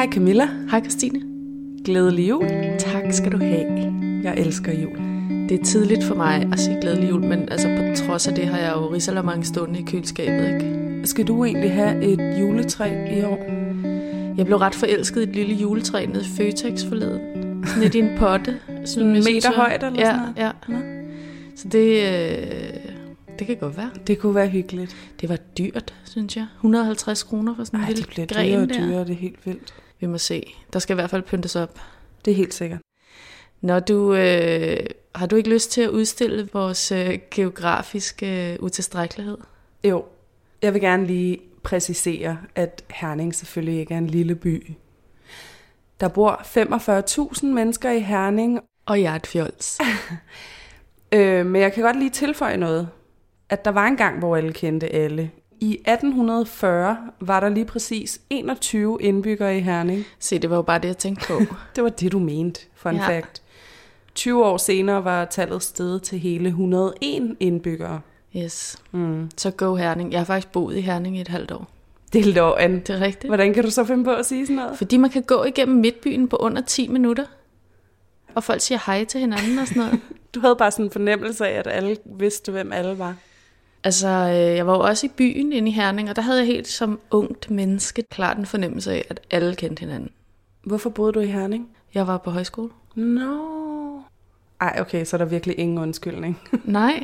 Hej Camilla. Hej Christine. Glædelig jul. Tak skal du have. Jeg elsker jul. Det er tidligt for mig at sige glædelig jul, men altså på trods af det har jeg jo risalamande stående i køleskabet, ikke? Skal du egentlig have et juletræ i år? Jeg blev ret forelsket i et lille juletræ nede i Føtex forleden. Sådan lidt i en potte. Sådan en meter højt eller sådan noget? Ja. Nå. Så det kan godt være. Det kunne være hyggeligt. Det var dyrt, synes jeg. 150 kroner for sådan en lille gren der. Ej, det bliver dyrere, det er helt vildt. Vi må se. Der skal i hvert fald pyntes op. Det er helt sikkert. Når du har du ikke lyst til at udstille vores geografiske utilstrækkelighed? Jo. Jeg vil gerne lige præcisere, at Herning selvfølgelig ikke er en lille by. Der bor 45.000 mennesker i Herning. Og jeg er et fjols. Men jeg kan godt lige tilføje noget. At der var en gang, hvor alle kendte alle. I 1840 var der lige præcis 21 indbyggere i Herning. Se, det var jo bare det, jeg tænkte på. Det var det, du mente, fun fact. 20 år senere var tallet steget til hele 101 indbyggere. Yes. Så go Herning. Jeg har faktisk boet i Herning i et halvt år. Det er løgn. Det er rigtigt. Hvordan kan du så finde på at sige sådan noget? Fordi man kan gå igennem midtbyen på under 10 minutter. Og folk siger hej til hinanden og sådan noget. Du havde bare sådan en fornemmelse af, at alle vidste, hvem alle var. Altså, jeg var jo også i byen inde i Herning, og der havde jeg helt som ungt menneske klart en fornemmelse af, at alle kendte hinanden. Hvorfor boede du i Herning? Jeg var på højskole. Nå. Ej, okay, så er der virkelig ingen undskyldning. Nej.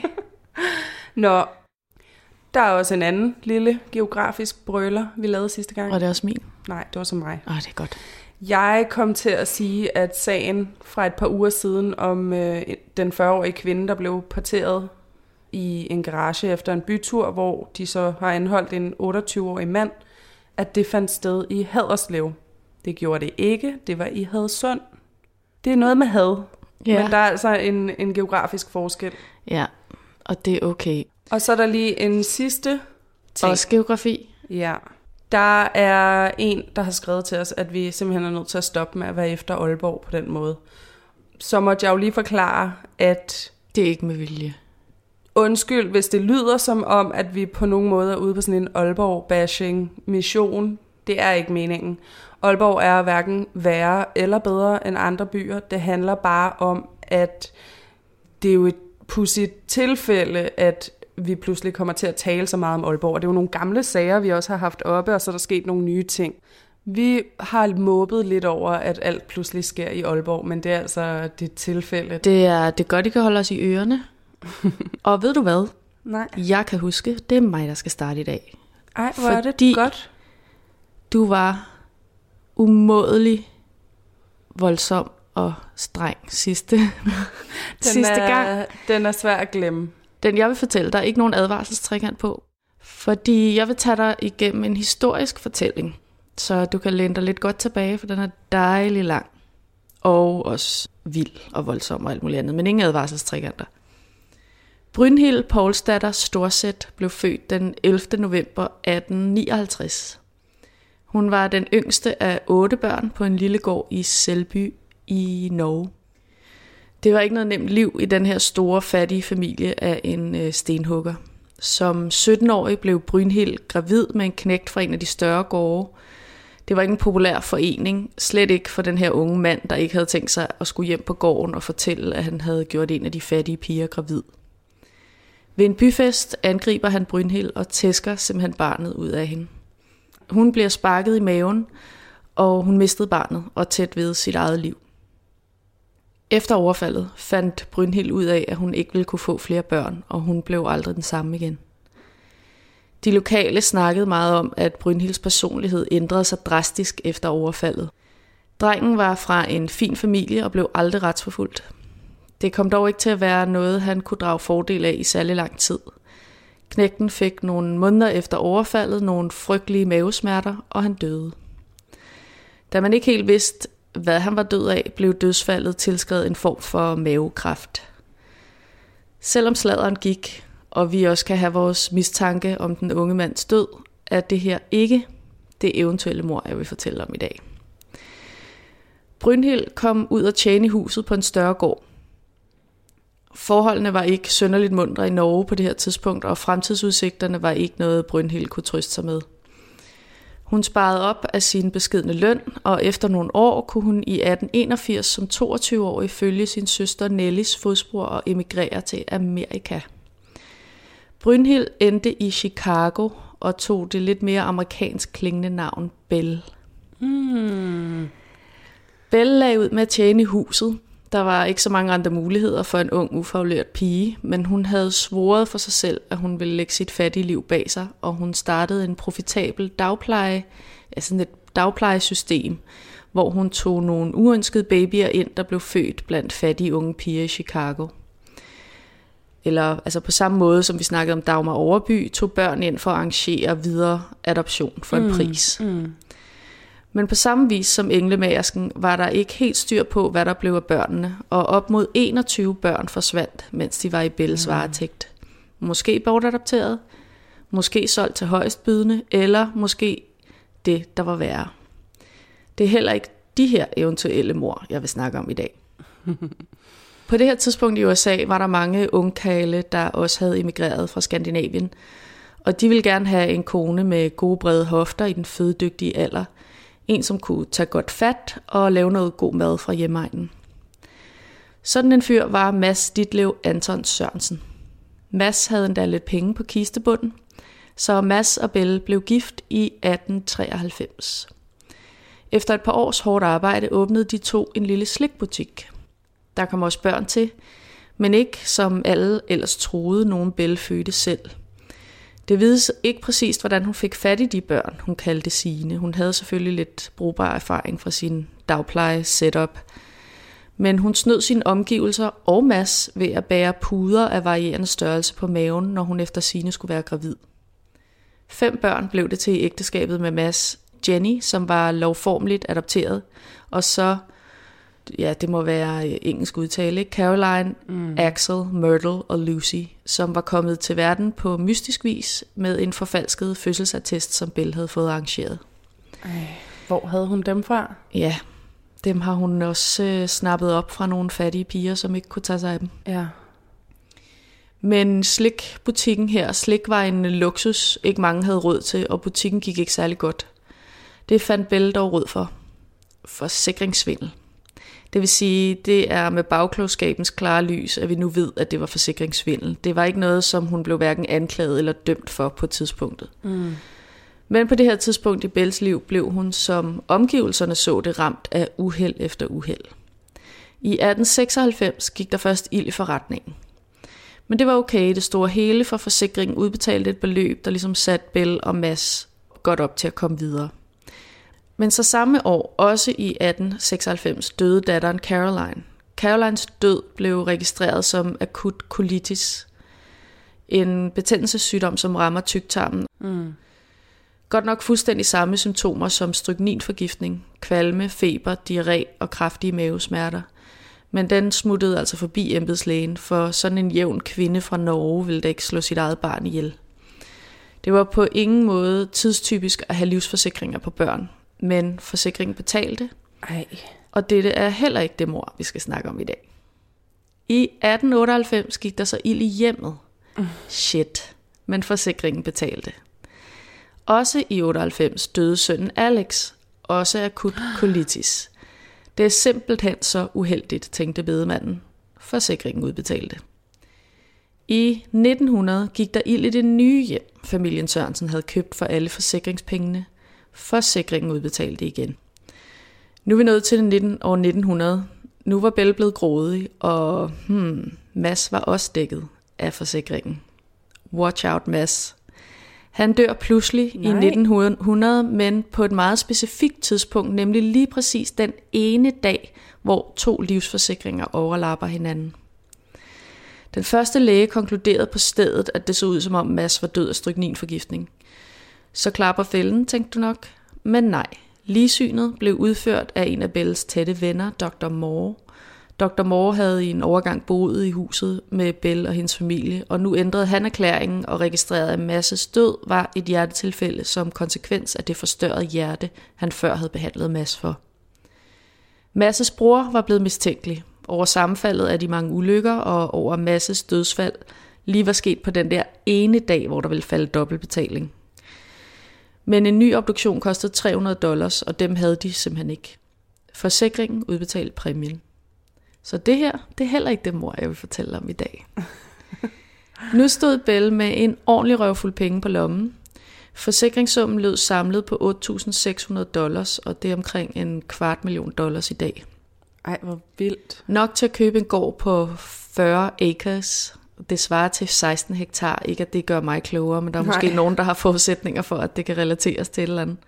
Nå, der er også en anden lille geografisk brøler, vi lavede sidste gang. Og det er også min? Nej, det var så mig. Det er godt. Jeg kom til at sige, at sagen fra et par uger siden om den 40-årige kvinde, der blev parteret i en garage efter en bytur, hvor de så har anholdt en 28-årig mand, at det fandt sted i Haderslev. Det gjorde det ikke, det var i Hadsund. Det er noget med had, men der er altså en geografisk forskel. Ja, og det er okay. Og så er der lige en sidste ting. Også geografi. Ja. Der er en, der har skrevet til os, at vi simpelthen er nødt til at stoppe med at være efter Aalborg på den måde. Så måtte jeg jo lige forklare, at det er ikke med vilje. Undskyld, hvis det lyder som om, at vi på nogen måde er ude på sådan en Aalborg-bashing-mission. Det er ikke meningen. Aalborg er hverken værre eller bedre end andre byer. Det handler bare om, at det er jo et pudsigt tilfælde, at vi pludselig kommer til at tale så meget om Aalborg. Det er jo nogle gamle sager, vi også har haft oppe, og så er der sket nogle nye ting. Vi har måbet lidt over, at alt pludselig sker i Aalborg, men det er altså det tilfælde. Det er godt, I kan holde os i ørerne. Og ved du hvad? Nej. Jeg kan huske, det er mig, der skal starte i dag. Ej, hvor er det godt. Du var umådelig voldsom og streng sidste gang. Den er svær at glemme. Den jeg vil fortælle dig, ikke nogen advarselstrekant på. Fordi jeg vil tage dig igennem en historisk fortælling, så du kan læne dig lidt godt tilbage, for den er dejlig lang. Og også vild og voldsom og alt muligt andet, men ingen advarselstrekanter. Brynhild Poulsdatter Storsæt blev født den 11. november 1859. Hun var den yngste af 8 børn på en lille gård i Selby i Norge. Det var ikke noget nemt liv i den her store, fattige familie af en stenhugger. Som 17-årig blev Brynhild gravid med en knægt fra en af de større gårde. Det var ikke en populær forening, slet ikke for den her unge mand, der ikke havde tænkt sig at skulle hjem på gården og fortælle, at han havde gjort en af de fattige piger gravid. Ved en byfest angriber han Brynhild og tæsker simpelthen barnet ud af hende. Hun bliver sparket i maven, og hun mistede barnet og tæt ved sit eget liv. Efter overfaldet fandt Brynhild ud af, at hun ikke ville kunne få flere børn, og hun blev aldrig den samme igen. De lokale snakkede meget om, at Brynhilds personlighed ændrede sig drastisk efter overfaldet. Drengen var fra en fin familie og blev aldrig retsforfulgt. Det kom dog ikke til at være noget, han kunne drage fordel af i særlig lang tid. Knægten fik nogle måneder efter overfaldet nogle frygtelige mavesmerter, og han døde. Da man ikke helt vidste, hvad han var død af, blev dødsfaldet tilskrevet en form for mavekræft. Selvom sladderen gik, og vi også kan have vores mistanke om den unge mands død, er det her ikke det eventuelle mord, jeg vil fortælle om i dag. Brynhild kom ud og tjene i huset på en større gård. Forholdene var ikke synderligt muntre i Norge på det her tidspunkt, og fremtidsudsigterne var ikke noget, Brynhild kunne trøste sig med. Hun sparede op af sin beskedne løn, og efter nogle år kunne hun i 1881 som 22-årig følge sin søster Nellies fodspor og emigrere til Amerika. Brynhild endte i Chicago og tog det lidt mere amerikansk klingende navn Belle. Belle lagde ud med at tjene i huset. Der var ikke så mange andre muligheder for en ung, ufaglært pige, men hun havde svoret for sig selv, at hun ville lægge sit fattige liv bag sig, og hun startede en profitabel dagpleje, altså et dagplejesystem, hvor hun tog nogle uønskede babyer ind, der blev født blandt fattige unge piger i Chicago. Eller altså på samme måde, som vi snakkede om Dagmar Overby, tog børn ind for at arrangere videre adoption for en pris. Men på samme vis som englemagersken var der ikke helt styr på, hvad der blev af børnene, og op mod 21 børn forsvandt, mens de var i Belles varetægt. Måske bortadopteret, måske solgt til højestbydende, eller måske det, der var værre. Det er heller ikke de her eventuelle mord, jeg vil snakke om i dag. På det her tidspunkt i USA var der mange ungkarle, der også havde emigreret fra Skandinavien, og de ville gerne have en kone med gode brede hofter i den fødedygtige alder. En, som kunne tage godt fat og lave noget god mad fra hjemegnen. Sådan en fyr var Mads Ditlev Anton Sørensen. Mads havde endda lidt penge på kistebunden, så Mads og Belle blev gift i 1893. Efter et par års hårdt arbejde åbnede de to en lille slikbutik. Der kom også børn til, men ikke som alle ellers troede, nogen Belle fødte selv. Det vides ikke præcist, hvordan hun fik fat i de børn, hun kaldte sine. Hun havde selvfølgelig lidt brugbar erfaring fra sin dagpleje-setup. Men hun snød sine omgivelser og Mads ved at bære puder af varierende størrelse på maven, når hun efter sine skulle være gravid. 5 børn blev det til i ægteskabet med Mads. Jenny, som var lovformeligt adopteret, og så, ja, det må være engelsk udtale, ikke? Caroline, Axel, Myrtle og Lucy, som var kommet til verden på mystisk vis med en forfalsket fødselsattest, som Belle havde fået arrangeret. Hvor havde hun dem fra? Ja, dem har hun også snappet op fra nogle fattige piger, som ikke kunne tage sig af dem. Ja. Men slikbutikken her, slik var en luksus, ikke mange havde råd til, og butikken gik ikke særlig godt. Det fandt Belle dog råd for. Forsikringssvindel. Det vil sige, det er med bagklogskabens klare lys, at vi nu ved, at det var forsikringssvindel. Det var ikke noget, som hun blev hverken anklaget eller dømt for på tidspunktet. Men på det her tidspunkt i Belles liv blev hun, som omgivelserne så det, ramt af uheld efter uheld. I 1896 gik der først ild i forretningen. Men det var okay, det store hele, for forsikringen udbetalte et beløb, der ligesom satte Belle og Mads godt op til at komme videre. Men så samme år, også i 1896, døde datteren Caroline. Carolines død blev registreret som akut colitis, en betændelsessygdom, som rammer tyktarmen. Godt nok fuldstændig samme symptomer som strykninforgiftning, kvalme, feber, diarré og kraftige mavesmerter. Men den smuttede altså forbi embedslægen, for sådan en jævn kvinde fra Norge ville da ikke slå sit eget barn ihjel. Det var på ingen måde tidstypisk at have livsforsikringer på børn, men forsikringen betalte. Og dette er heller ikke det mord, vi skal snakke om i dag. I 1898 gik der så ild i hjemmet. Shit, men forsikringen betalte. Også i 98 døde sønnen Alex, også akut colitis. Det er simpelthen så uheldigt, tænkte bedemanden. Forsikringen udbetalte. I 1900 gik der ild i det nye hjem, familien Sørensen havde købt for alle forsikringspengene. Forsikringen udbetalte igen. Nu er vi nået til år 1900. Nu var Belle blevet grådig, og Mads var også dækket af forsikringen. Watch out, Mads. Han dør pludselig i 1900, men på et meget specifikt tidspunkt, nemlig lige præcis den ene dag, hvor 2 livsforsikringer overlapper hinanden. Den første læge konkluderede på stedet, at det så ud som om Mads var død af strykninforgiftning. Så klapper fælden, tænkte du nok. Men nej, ligsynet blev udført af en af Belles tætte venner, Dr. Moore. Dr. Moore havde i en overgang boet i huset med Belle og hendes familie, og nu ændrede han erklæringen og registrerede, at Mads' død var et hjertetilfælde som konsekvens af det forstørrede hjerte, han før havde behandlet Mads for. Mads' bror var blevet mistænkelig over sammenfaldet af de mange ulykker og over Mads' dødsfald lige var sket på den der ene dag, hvor der ville falde dobbeltbetaling. Men en ny obduktion kostede $300, og dem havde de simpelthen ikke. Forsikringen udbetalte præmien. Så det her, det er heller ikke det mord, jeg vil fortælle om i dag. Nu stod Belle med en ordentlig røvfuld penge på lommen. Forsikringssummen lød samlet på $8.600, og det er omkring $250.000 i dag. Ej, hvor vildt. Nok til at købe en gård på 40 acres. Det svarer til 16 hektar. Ikke at det gør mig klogere, men der er måske nogen, der har forudsætninger for, at det kan relateres til et eller andet.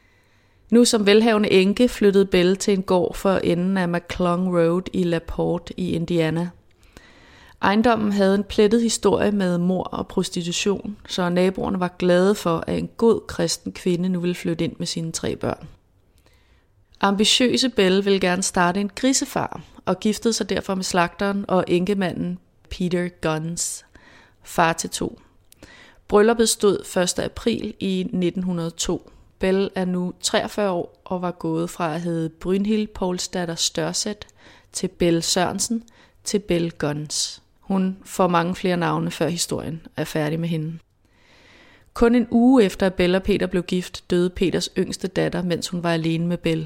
Nu som velhavende enke flyttede Belle til en gård for enden af McClung Road i LaPorte i Indiana. Ejendommen havde en plettet historie med mord og prostitution, så naboerne var glade for, at en god kristen kvinde nu ville flytte ind med sine 3 børn. Ambitiøse Belle ville gerne starte en grisefarm og giftede sig derfor med slagteren og enkemanden Peter Guns, far til 2. Brylluppet stod 1. april i 1902. Belle er nu 43 år og var gået fra at hedde Brynhild Poulsdatter Størset til Belle Sørensen til Belle Guns. Hun får mange flere navne, før historien er færdig med hende. Kun en uge efter at Belle og Peter blev gift, døde Peters yngste datter, mens hun var alene med Belle.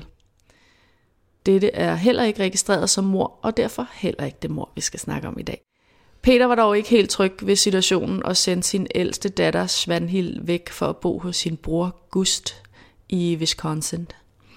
Dette er heller ikke registreret som mord, og derfor heller ikke det mord, vi skal snakke om i dag. Peter var dog ikke helt tryg ved situationen og sendte sin ældste datter Svanhild væk for at bo hos sin bror Gust i Wisconsin.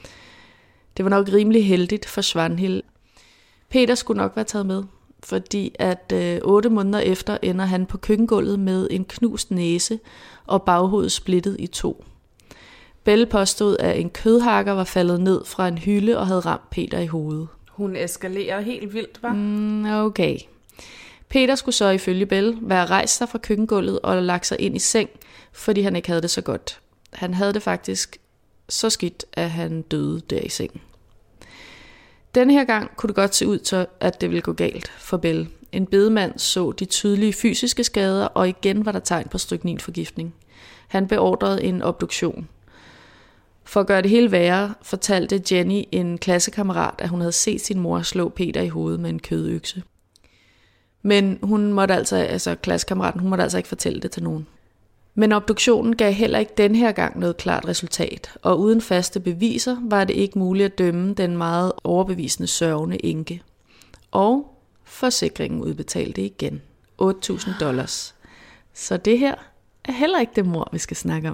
Det var nok rimelig heldigt for Svanhild. Peter skulle nok være taget med, fordi at 8 måneder efter ender han på køkkengulvet med en knust næse og baghovedet splittet i 2. Belle påstod, at en kødhakker var faldet ned fra en hylde og havde ramt Peter i hovedet. Hun eskalerer helt vildt, hva'? Okay. Peter skulle så ifølge Belle være rejst sig fra køkkengulvet og lagt sig ind i seng, fordi han ikke havde det så godt. Han havde det faktisk så skidt, at han døde der i sengen. Denne her gang kunne det godt se ud til, at det ville gå galt for Belle. En bedemand så de tydelige fysiske skader, og igen var der tegn på strykninforgiftning. Han beordrede en obduktion. For at gøre det hele værre, fortalte Jenny, en klassekammerat, at hun havde set sin mor slå Peter i hovedet med en kødøkse. Men hun måtte klassekammeraten måtte altså ikke fortælle det til nogen. Men obduktionen gav heller ikke den her gang noget klart resultat, og uden faste beviser var det ikke muligt at dømme den meget overbevisende sørgende enke. Og forsikringen udbetalte igen $8.000. Så det her er heller ikke det mord, vi skal snakke om.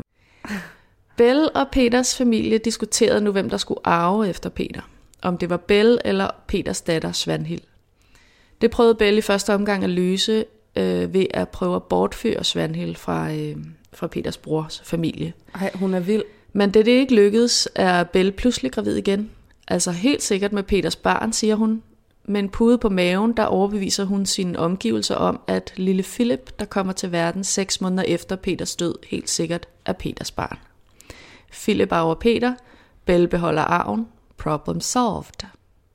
Belle og Peters familie diskuterede nu, hvem der skulle arve efter Peter. Om det var Belle eller Peters datter Svanhild. Det prøvede Belle i første omgang at løse ved at prøve at bortføre Svanhild fra Peters brors familie. Ej, hun er vild. Men da det ikke lykkedes, er Belle pludselig gravid igen. Altså helt sikkert med Peters barn, siger hun. Med en pude på maven, der overbeviser hun sine omgivelser om, at lille Philip, der kommer til verden 6 måneder efter Peters død, helt sikkert er Peters barn. Philip arver Peter, Belle beholder arven, problem solved.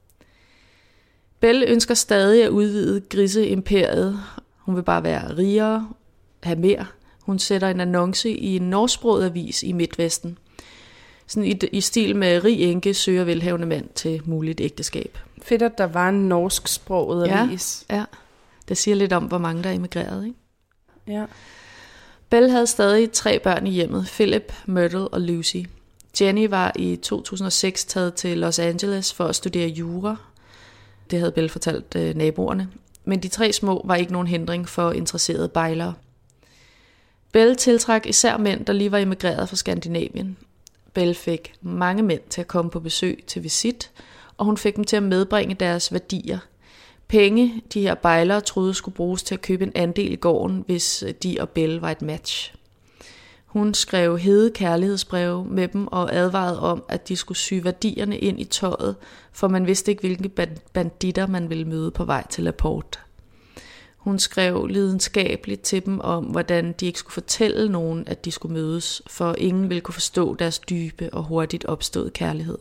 Belle ønsker stadig at udvide griseimperiet. Hun vil bare være rigere, have mere. Hun sætter en annonce i en norsksproget avis i Midtvesten. Sådan i stil med rig enke søger velhavende mand til muligt ægteskab. Fedt, at der var en norsksproget avis. Ja, det siger lidt om, hvor mange der er emigreret, ikke? Ja. Belle havde stadig 3 børn i hjemmet, Philip, Myrtle og Lucy. Jenny var i 2006 taget til Los Angeles for at studere jura. Det havde Belle fortalt naboerne. Men de 3 små var ikke nogen hindring for interesserede bejlere. Belle tiltrak især mænd, der lige var emigreret fra Skandinavien. Belle fik mange mænd til at komme på besøg til visit, og hun fik dem til at medbringe deres værdier. Penge, de her bejlere troede skulle bruges til at købe en andel i gården, hvis de og Belle var et match. Hun skrev hede kærlighedsbreve med dem og advarede om, at de skulle sy værdierne ind i tøjet, for man vidste ikke, hvilke banditter man ville møde på vej til LaPorte. Hun skrev lidenskabeligt til dem om, hvordan de ikke skulle fortælle nogen, at de skulle mødes, for ingen ville kunne forstå deres dybe og hurtigt opståede kærlighed.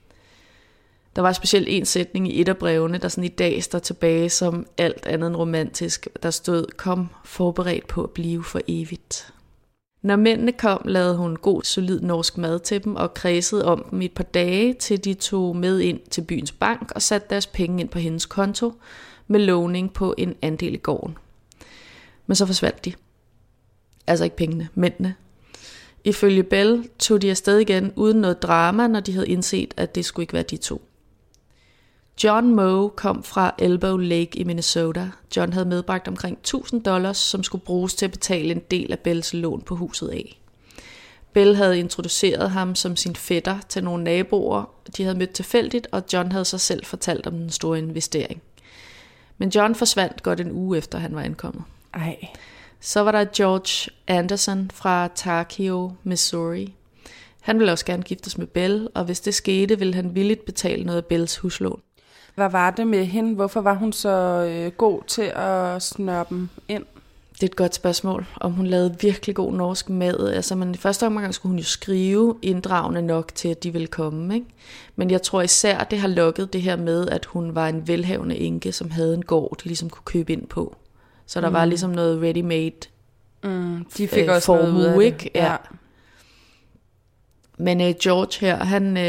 Der var specielt en sætning i et af brevene, der sådan i dag står tilbage som alt andet end romantisk. Der stod, kom forberedt på at blive for evigt. Når mændene kom, lavede hun god, solid norsk mad til dem og kredsede om dem i et par dage, til de tog med ind til byens bank og satte deres penge ind på hendes konto med lovning på en andel i gården. Men så forsvandt de. Altså ikke pengene, mændene. Ifølge Bell tog de afsted igen uden noget drama, når de havde indset, at det skulle ikke være de to. John Moe kom fra Elbow Lake i Minnesota. John havde medbragt omkring $1,000, som skulle bruges til at betale en del af Bells lån på huset af. Bell havde introduceret ham som sin fætter til nogle naboer, de havde mødt tilfældigt, og John havde sig selv fortalt om den store investering. Men John forsvandt godt en uge efter han var ankommet. Ej. Så var der George Anderson fra Takeo, Missouri. Han ville også gerne giftes med Bell, og hvis det skete, ville han villigt betale noget af Bells huslån. Hvad var det med hende? Hvorfor var hun så god til at snøre dem ind? Det er et godt spørgsmål, om hun lavede virkelig god norsk mad. Altså, men i første omgang skulle hun jo skrive inddragende nok til, at de ville komme, ikke? Men jeg tror især, det har lukket det her med, at hun var en velhavende enke, som havde en gård, de ligesom kunne købe ind på. Så der var ligesom noget ready-made de fik også noget ud af det. Ikke? Ja. Men George her,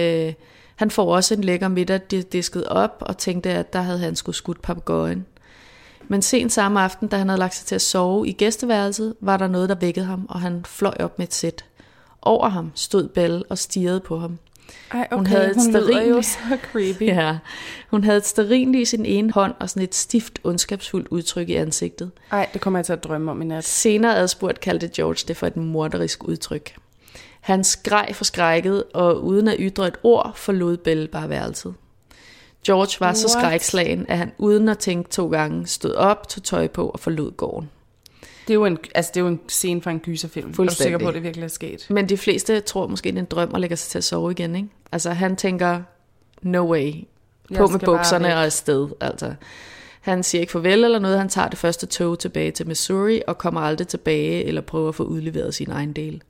han får også en lækker middag disket op, og tænkte, at der havde han skulle skudt papegøjen. Men sent samme aften, da han havde lagt sig til at sove i gæsteværelset, var der noget, der vækkede ham, og han fløj op med et sæt. Over ham stod Bell og stirrede på ham. Ej, okay, hun havde lyder jo så creepy. Ja, hun havde et stearinlys i den ene hånd, og sådan et stift, ondskabsfuldt udtryk i ansigtet. Ej, det kommer jeg til at drømme om i nat. Senere adspurgt kaldte George det for et morderisk udtryk. Han skreg forskrækket, og uden at ytre et ord, forlod Bell bare værelset. George var så skrækslagen, at han uden at tænke 2 gange stod op, tog tøj på og forlod gården. Det er jo en scene fra en gyserfilm. Er du sikker på, at det virkelig er sket? Men de fleste tror måske, det er en drøm og lægger sig til at sove igen, ikke? Altså han tænker, no way, på med bukserne og afsted. Altså. Han siger ikke farvel eller noget, han tager det første tog tilbage til Missouri og kommer aldrig tilbage eller prøver at få udleveret sin egen del.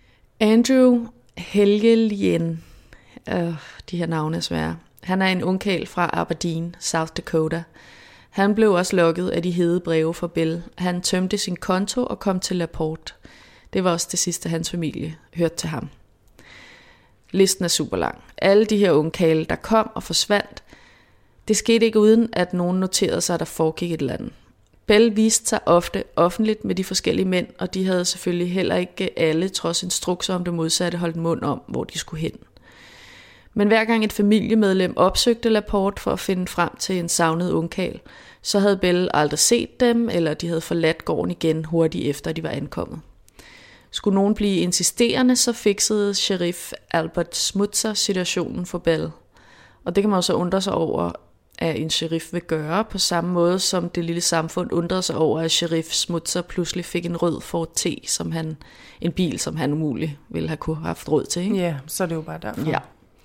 Andrew Helgelien, de her navne er svære. Han er en ungkarl fra Aberdeen, South Dakota. Han blev også lokket af de hede breve fra Bell. Han tømte sin konto og kom til LaPorte. Det var også det sidste, hans familie hørte til ham. Listen er super lang. Alle de her ungkarle, der kom og forsvandt, det skete ikke uden, at nogen noterede sig, at der foregik et eller andet. Bell viste sig ofte offentligt med de forskellige mænd, og de havde selvfølgelig heller ikke alle, trods instrukser om det modsatte, holdt mund om, hvor de skulle hen. Men hver gang et familiemedlem opsøgte LaPorte for at finde frem til en savnet ungkarl, så havde Bell aldrig set dem, eller de havde forladt gården igen hurtigt efter, de var ankommet. Skulle nogen blive insisterende, så fiksede sheriff Albert Smutzer situationen for Bell. Og det kan man også undre sig over, at en sheriff vil gøre, på samme måde som det lille samfund undrede sig over, at sheriff Smutzer pludselig fik en rød Ford T, en bil, som han umuligt ville have kunne haft råd til. Ikke? Ja, så er det jo bare derfor. Ja.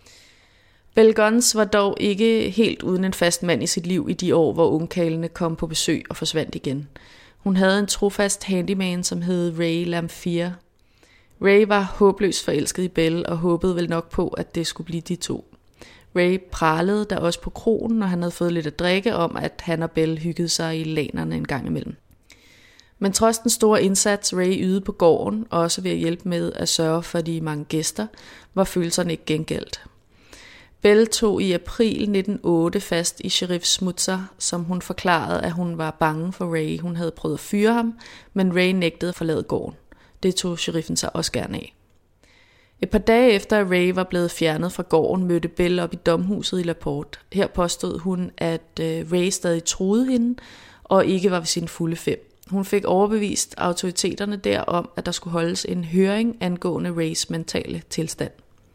Bell Guns var dog ikke helt uden en fast mand i sit liv i de år, hvor ungkarlene kom på besøg og forsvandt igen. Hun havde en trofast handyman, som hed Ray Lamphere. Ray var håbløst forelsket i Bell og håbede vel nok på, at det skulle blive de to. Ray pralede da også på krogen, når han havde fået lidt at drikke om, at han og Bell hyggede sig i lanerne en gang imellem. Men trods den store indsats, Ray ydede på gården, og også ved at hjælpe med at sørge for de mange gæster, var følelserne ikke gengældt. Bell tog i april 1908 fast i sheriff Smutzer, som hun forklarede, at hun var bange for Ray. Hun havde prøvet at fyre ham, men Ray nægtede at forlade gården. Det tog sheriffen sig også gerne af. Et par dage efter at Ray var blevet fjernet fra gården, mødte Bell op i domhuset i LaPorte. Her påstod hun, at Ray stadig troede hende, og ikke var ved sine fulde 5. Hun fik overbevist autoriteterne derom, at der skulle holdes en høring angående Rays mentale tilstand.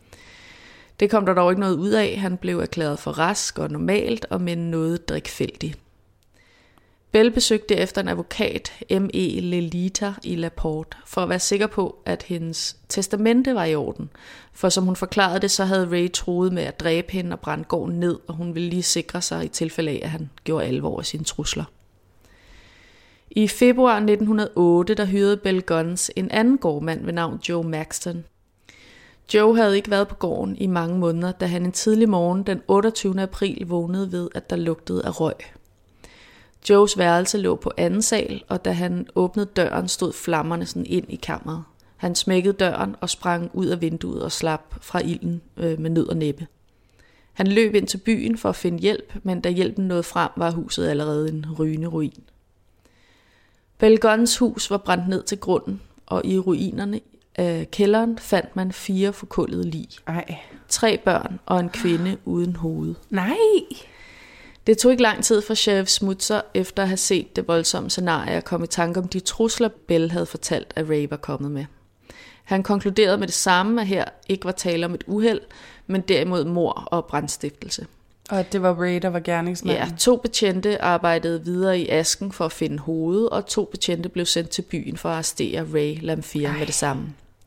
Det kom der dog ikke noget ud af. Han blev erklæret for rask og normalt, og med noget drikfældig. Bell besøgte efter en advokat, M.E. Lelita, i LaPorte, for at være sikker på, at hendes testamente var i orden. For som hun forklarede det, så havde Ray troet med at dræbe hende og brænde gården ned, og hun ville lige sikre sig i tilfælde af, at han gjorde alvor af sine trusler. I februar 1908, der hyrede Bell Guns en anden gårdmand ved navn Joe Maxton. Joe havde ikke været på gården i mange måneder, da han en tidlig morgen den 28. april vågnede ved, at der lugtede af røg. Joes værelse lå på anden sal, og da han åbnede døren, stod flammerne sådan ind i kammeret. Han smækkede døren og sprang ud af vinduet og slap fra ilden med nød og næppe. Han løb ind til byen for at finde hjælp, men da hjælpen nåede frem, var huset allerede en rygende ruin. Bell Guns hus var brændt ned til grunden, og i ruinerne kælderen fandt man 4 forkullede lig. 3 børn og en kvinde uden hoved. Nej! Det tog ikke lang tid for sheriff Smutzer, efter at have set det voldsomme scenarie, at komme i tanke om de trusler, Bell havde fortalt, at Ray var kommet med. Han konkluderede med det samme, at her ikke var tale om et uheld, men derimod mord og brandstiftelse. Og at det var Ray, der var gerningsmanden? Ja, 2 betjente arbejdede videre i asken for at finde hovedet, og 2 betjente blev sendt til byen for at arrestere Ray Lamphere med det samme.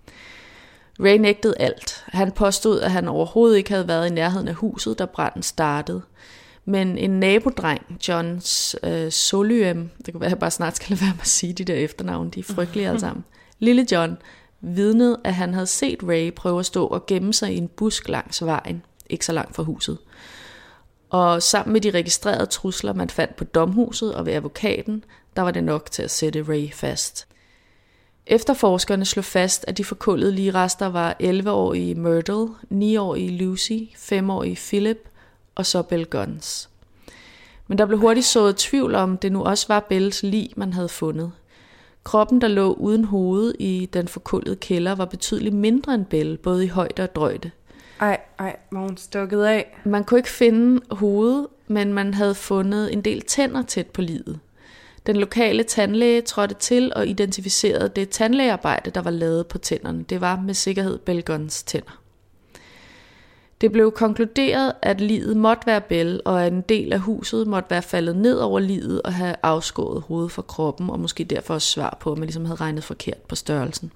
Ray nægtede alt. Han påstod, at han overhovedet ikke havde været i nærheden af huset, da branden startede. Men en nabodreng, John Solym, det kan være, at jeg bare snart skal lade være med at sige de der efternavne, de er frygtelige alle sammen. Lille John vidnede, at han havde set Ray prøve at stå og gemme sig i en busk langs vejen, ikke så langt fra huset. Og sammen med de registrerede trusler, man fandt på domhuset og ved advokaten, der var det nok til at sætte Ray fast. Efterforskerne slog fast, at de forkullede ligrester var 11-årige Myrtle, 9-årige Lucy, 5-årige Philip og så Bell Guns. Men der blev hurtigt sået tvivl om, det nu også var Bells lig, man havde fundet. Kroppen, der lå uden hoved i den forkullede kælder, var betydeligt mindre end Bell, både i højde og drøjde. Ej, var hun stukket af? Man kunne ikke finde hovedet, men man havde fundet en del tænder tæt på liget. Den lokale tandlæge trådte til og identificerede det tandlægearbejde, der var lavet på tænderne. Det var med sikkerhed Bell Guns tænder. Det blev konkluderet, at liget måtte være Bell, og at en del af huset måtte være faldet ned over liget og have afskåret hovedet fra kroppen, og måske derfor også svar på, at man ligesom havde regnet forkert på størrelsen.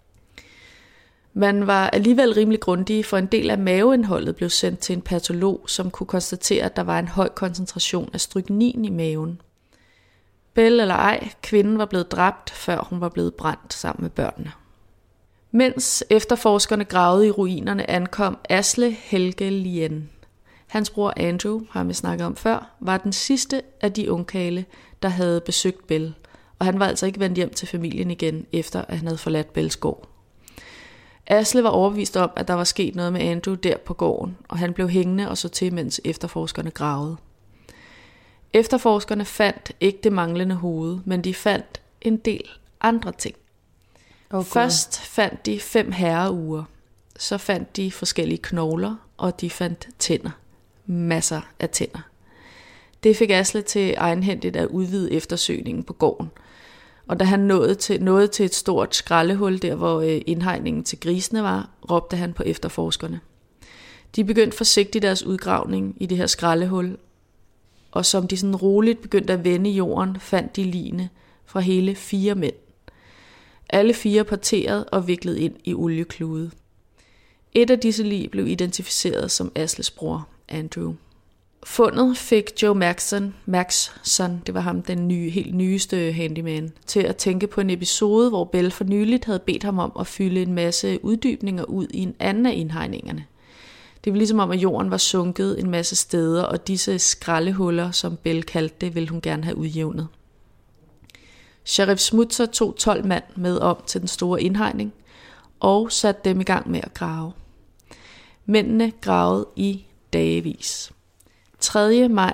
Man var alligevel rimelig grundig, for en del af maveindholdet blev sendt til en patolog, som kunne konstatere, at der var en høj koncentration af stryknin i maven. Bell eller ej, kvinden var blevet dræbt, før hun var blevet brændt sammen med børnene. Mens efterforskerne gravede i ruinerne, ankom Asle Helge Lien. Hans bror Andrew, har vi snakket om før, var den sidste af de ungkarle, der havde besøgt Bell, og han var altså ikke vendt hjem til familien igen, efter at han havde forladt Bells gård. Asle var overbevist om, at der var sket noget med Andrew der på gården, og han blev hængende og så til, mens efterforskerne gravede. Efterforskerne fandt ikke det manglende hoved, men de fandt en del andre ting. Først fandt de 5 herreure, så fandt de forskellige knogler, og de fandt tænder. Masser af tænder. Det fik Asle til egenhændigt at udvide eftersøgningen på gården. Og da han nåede til et stort skraldehul, der hvor indhegningen til grisene var, råbte han på efterforskerne. De begyndte forsigtigt deres udgravning i det her skraldehul, og som de sådan roligt begyndte at vende jorden, fandt de ligene fra hele 4 mænd. Alle 4 parteret og viklet ind i olieklude. Et af disse lig blev identificeret som Asles bror, Andrew. Fundet fik Joe Maxson, det var ham den helt nyeste handyman, til at tænke på en episode, hvor Bell for nyligt havde bedt ham om at fylde en masse uddybninger ud i en anden af indhegningerne. Det var ligesom om, at jorden var sunket en masse steder, og disse skraldehuller, som Bell kaldte det, ville hun gerne have udjævnet. Sheriff Smutzer tog 12 mand med om til den store indhegning og satte dem i gang med at grave. Mændene gravede i dagevis. 3. maj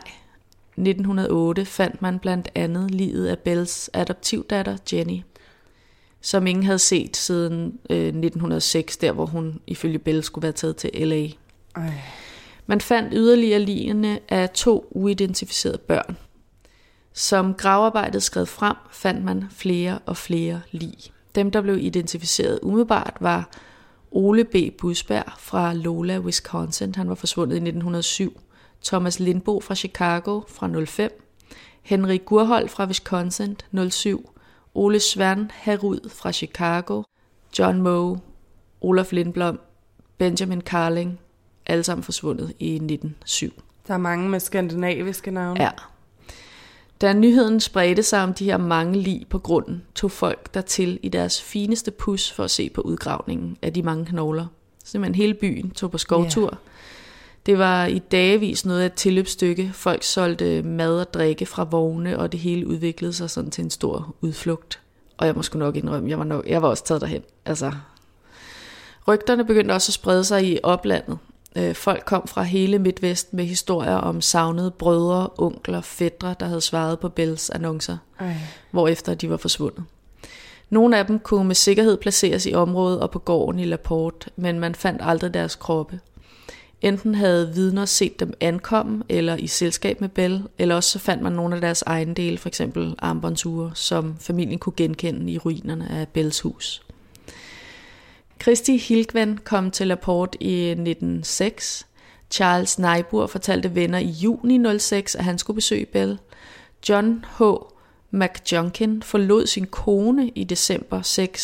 1908 fandt man blandt andet liget af Bells adoptivdatter Jenny, som ingen havde set siden 1906, der hvor hun ifølge Bell skulle være taget til LA. Man fandt yderligere ligene af 2 uidentificerede børn. Som gravearbejdet skred frem, fandt man flere og flere lig. Dem, der blev identificeret umiddelbart, var Ole B. Busberg fra Lola, Wisconsin. Han var forsvundet i 1907. Thomas Lindbo fra Chicago fra 05. Henry Gurhold fra Wisconsin 07. Ole Svern Herud fra Chicago. John Moe, Olaf Lindblom, Benjamin Carling, alle sammen forsvundet i 1907. Der er mange med skandinaviske navne. Ja. Da nyheden spredte sig om de her mange lig på grunden, tog folk dertil i deres fineste pus for at se på udgravningen af de mange knogler. Simpelthen hele byen tog på skovtur. Yeah. Det var i dagevis noget af et tilløbsstykke. Folk solgte mad og drikke fra vogne, og det hele udviklede sig sådan til en stor udflugt. Og jeg må sgu nok indrømme, jeg var også taget derhen. Altså, rygterne begyndte også at sprede sig i oplandet. Folk kom fra hele Midtvest med historier om savnede brødre, onkler, fætre, der havde svaret på Bells annoncer, hvorefter de var forsvundet. Nogle af dem kunne med sikkerhed placeres i området og på gården i Laporte, men man fandt aldrig deres kroppe. Enten havde vidner set dem ankomme eller i selskab med Bell, eller også så fandt man nogle af deres ejendele, f.eks. armbåndsure, som familien kunne genkende i ruinerne af Bells hus. Christy Hilgven kom til Laporte i 1906. Charles Niebuhr fortalte venner i juni 06, at han skulle besøge Bell. John H. McJunkin forlod sin kone i december